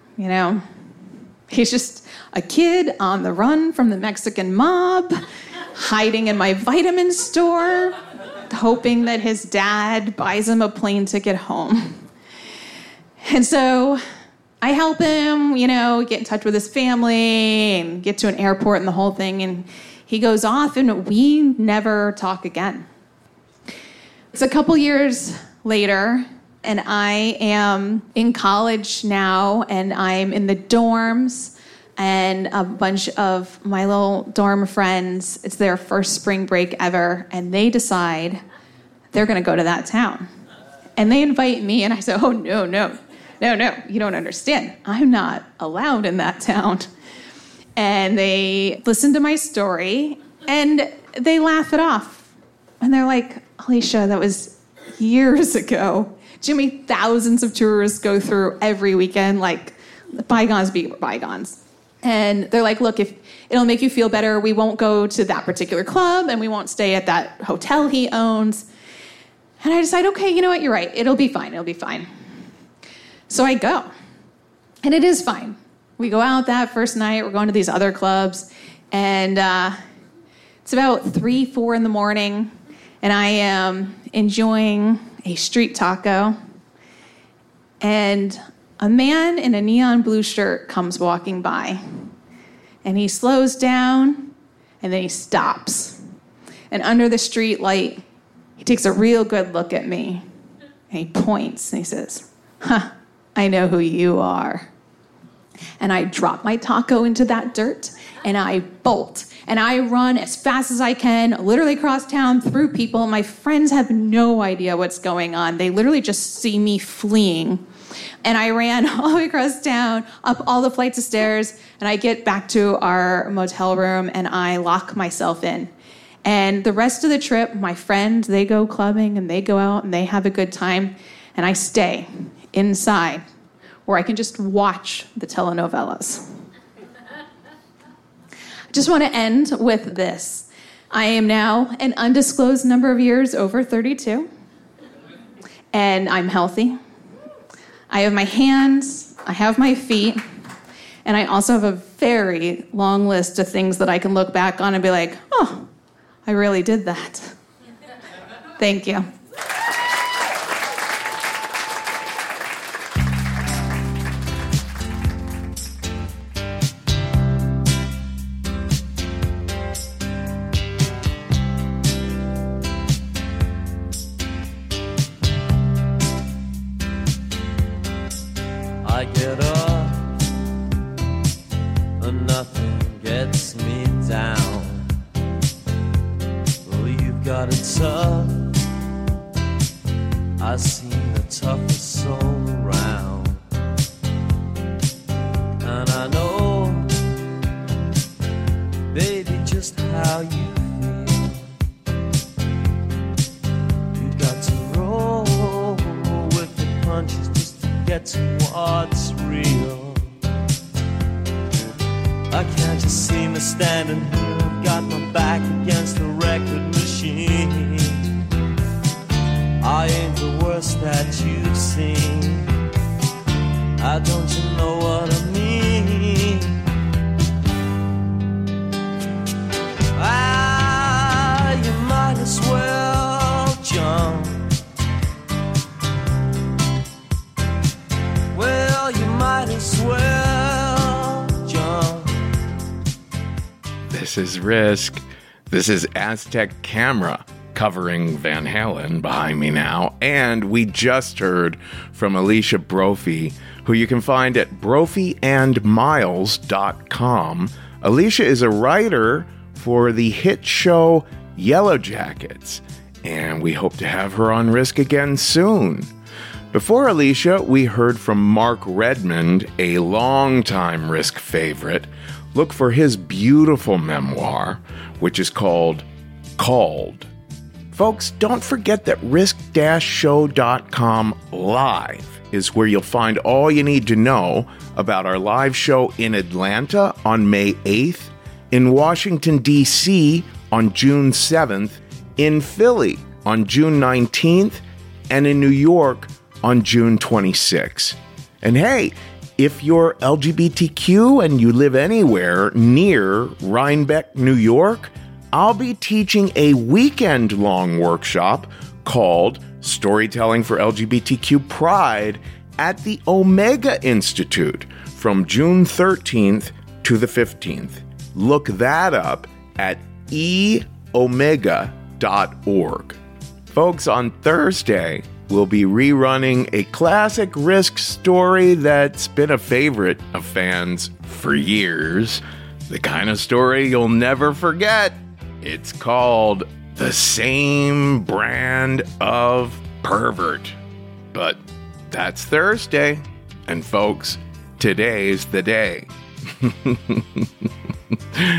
He's just a kid on the run from the Mexican mob, hiding in my vitamin store, hoping that his dad buys him a plane ticket home. And so I help him, get in touch with his family and get to an airport and the whole thing. And he goes off and we never talk again. It's a couple years later, and I am in college now, and I'm in the dorms, and a bunch of my little dorm friends, it's their first spring break ever, and they decide they're going to go to that town. And they invite me, and I say, oh, no, you don't understand. I'm not allowed in that town. And they listen to my story, and they laugh it off. And they're like, Alicia, that was years ago. Jimmy, thousands of tourists go through every weekend, like bygones be bygones. And they're like, look, if it'll make you feel better, we won't go to that particular club and we won't stay at that hotel he owns. And I decide, okay, you know what, you're right. It'll be fine. So I go. And it is fine. We go out that first night. We're going to these other clubs. And it's about 3, 4 in the morning. And I am enjoying a street taco. And a man in a neon blue shirt comes walking by. And he slows down, and then he stops. And under the street light, he takes a real good look at me. And he points, and he says, I know who you are. And I drop my taco into that dirt, and I bolt. And I run as fast as I can, literally across town, through people. My friends have no idea what's going on. They literally just see me fleeing. And I ran all the way across town, up all the flights of stairs, and I get back to our motel room, and I lock myself in. And the rest of the trip, my friends, they go clubbing, and they go out, and they have a good time. And I stay inside, where I can just watch the telenovelas. I just want to end with this. I am now an undisclosed number of years over 32, and I'm healthy. I have my hands, I have my feet, and I also have a very long list of things that I can look back on and be like, oh, I really did that. Thank you. I get up and nothing gets me down. Well, you've got it tough. I've seen the toughest soul around, and I know, baby, just how you feel. You got to roll with the punches just to get to what's real. I can't just see me standing here. I've got my back against the record machine. I ain't the worst that you've seen. Don't you know what I mean? You might as well jump. Well, you might as well jump. This is Risk. This is Aztec Camera covering Van Halen behind me now. And we just heard from Alicia Brophy, who you can find at brophyandmiles.com. Alicia is a writer for the hit show Yellow Jackets, and we hope to have her on Risk again soon. Before Alicia, we heard from Mark Redmond, a longtime Risk favorite. Look for his beautiful memoir, which is called Called. Folks, don't forget that risk-show.com live is where you'll find all you need to know about our live show in Atlanta on May 8th, in Washington, D.C. on June 7th, in Philly on June 19th, and in New York on June 26th. And hey, if you're LGBTQ and you live anywhere near Rhinebeck, New York, I'll be teaching a weekend-long workshop called Storytelling for LGBTQ Pride at the Omega Institute from June 13th to the 15th. Look that up at eomega.org. Folks, on Thursday, we'll be rerunning a classic Risk story that's been a favorite of fans for years. The kind of story you'll never forget. It's called The Same Brand of Pervert. But that's Thursday. And folks, today's the day.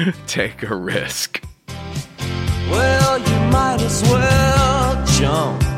Take a risk. Well, you might as well jump.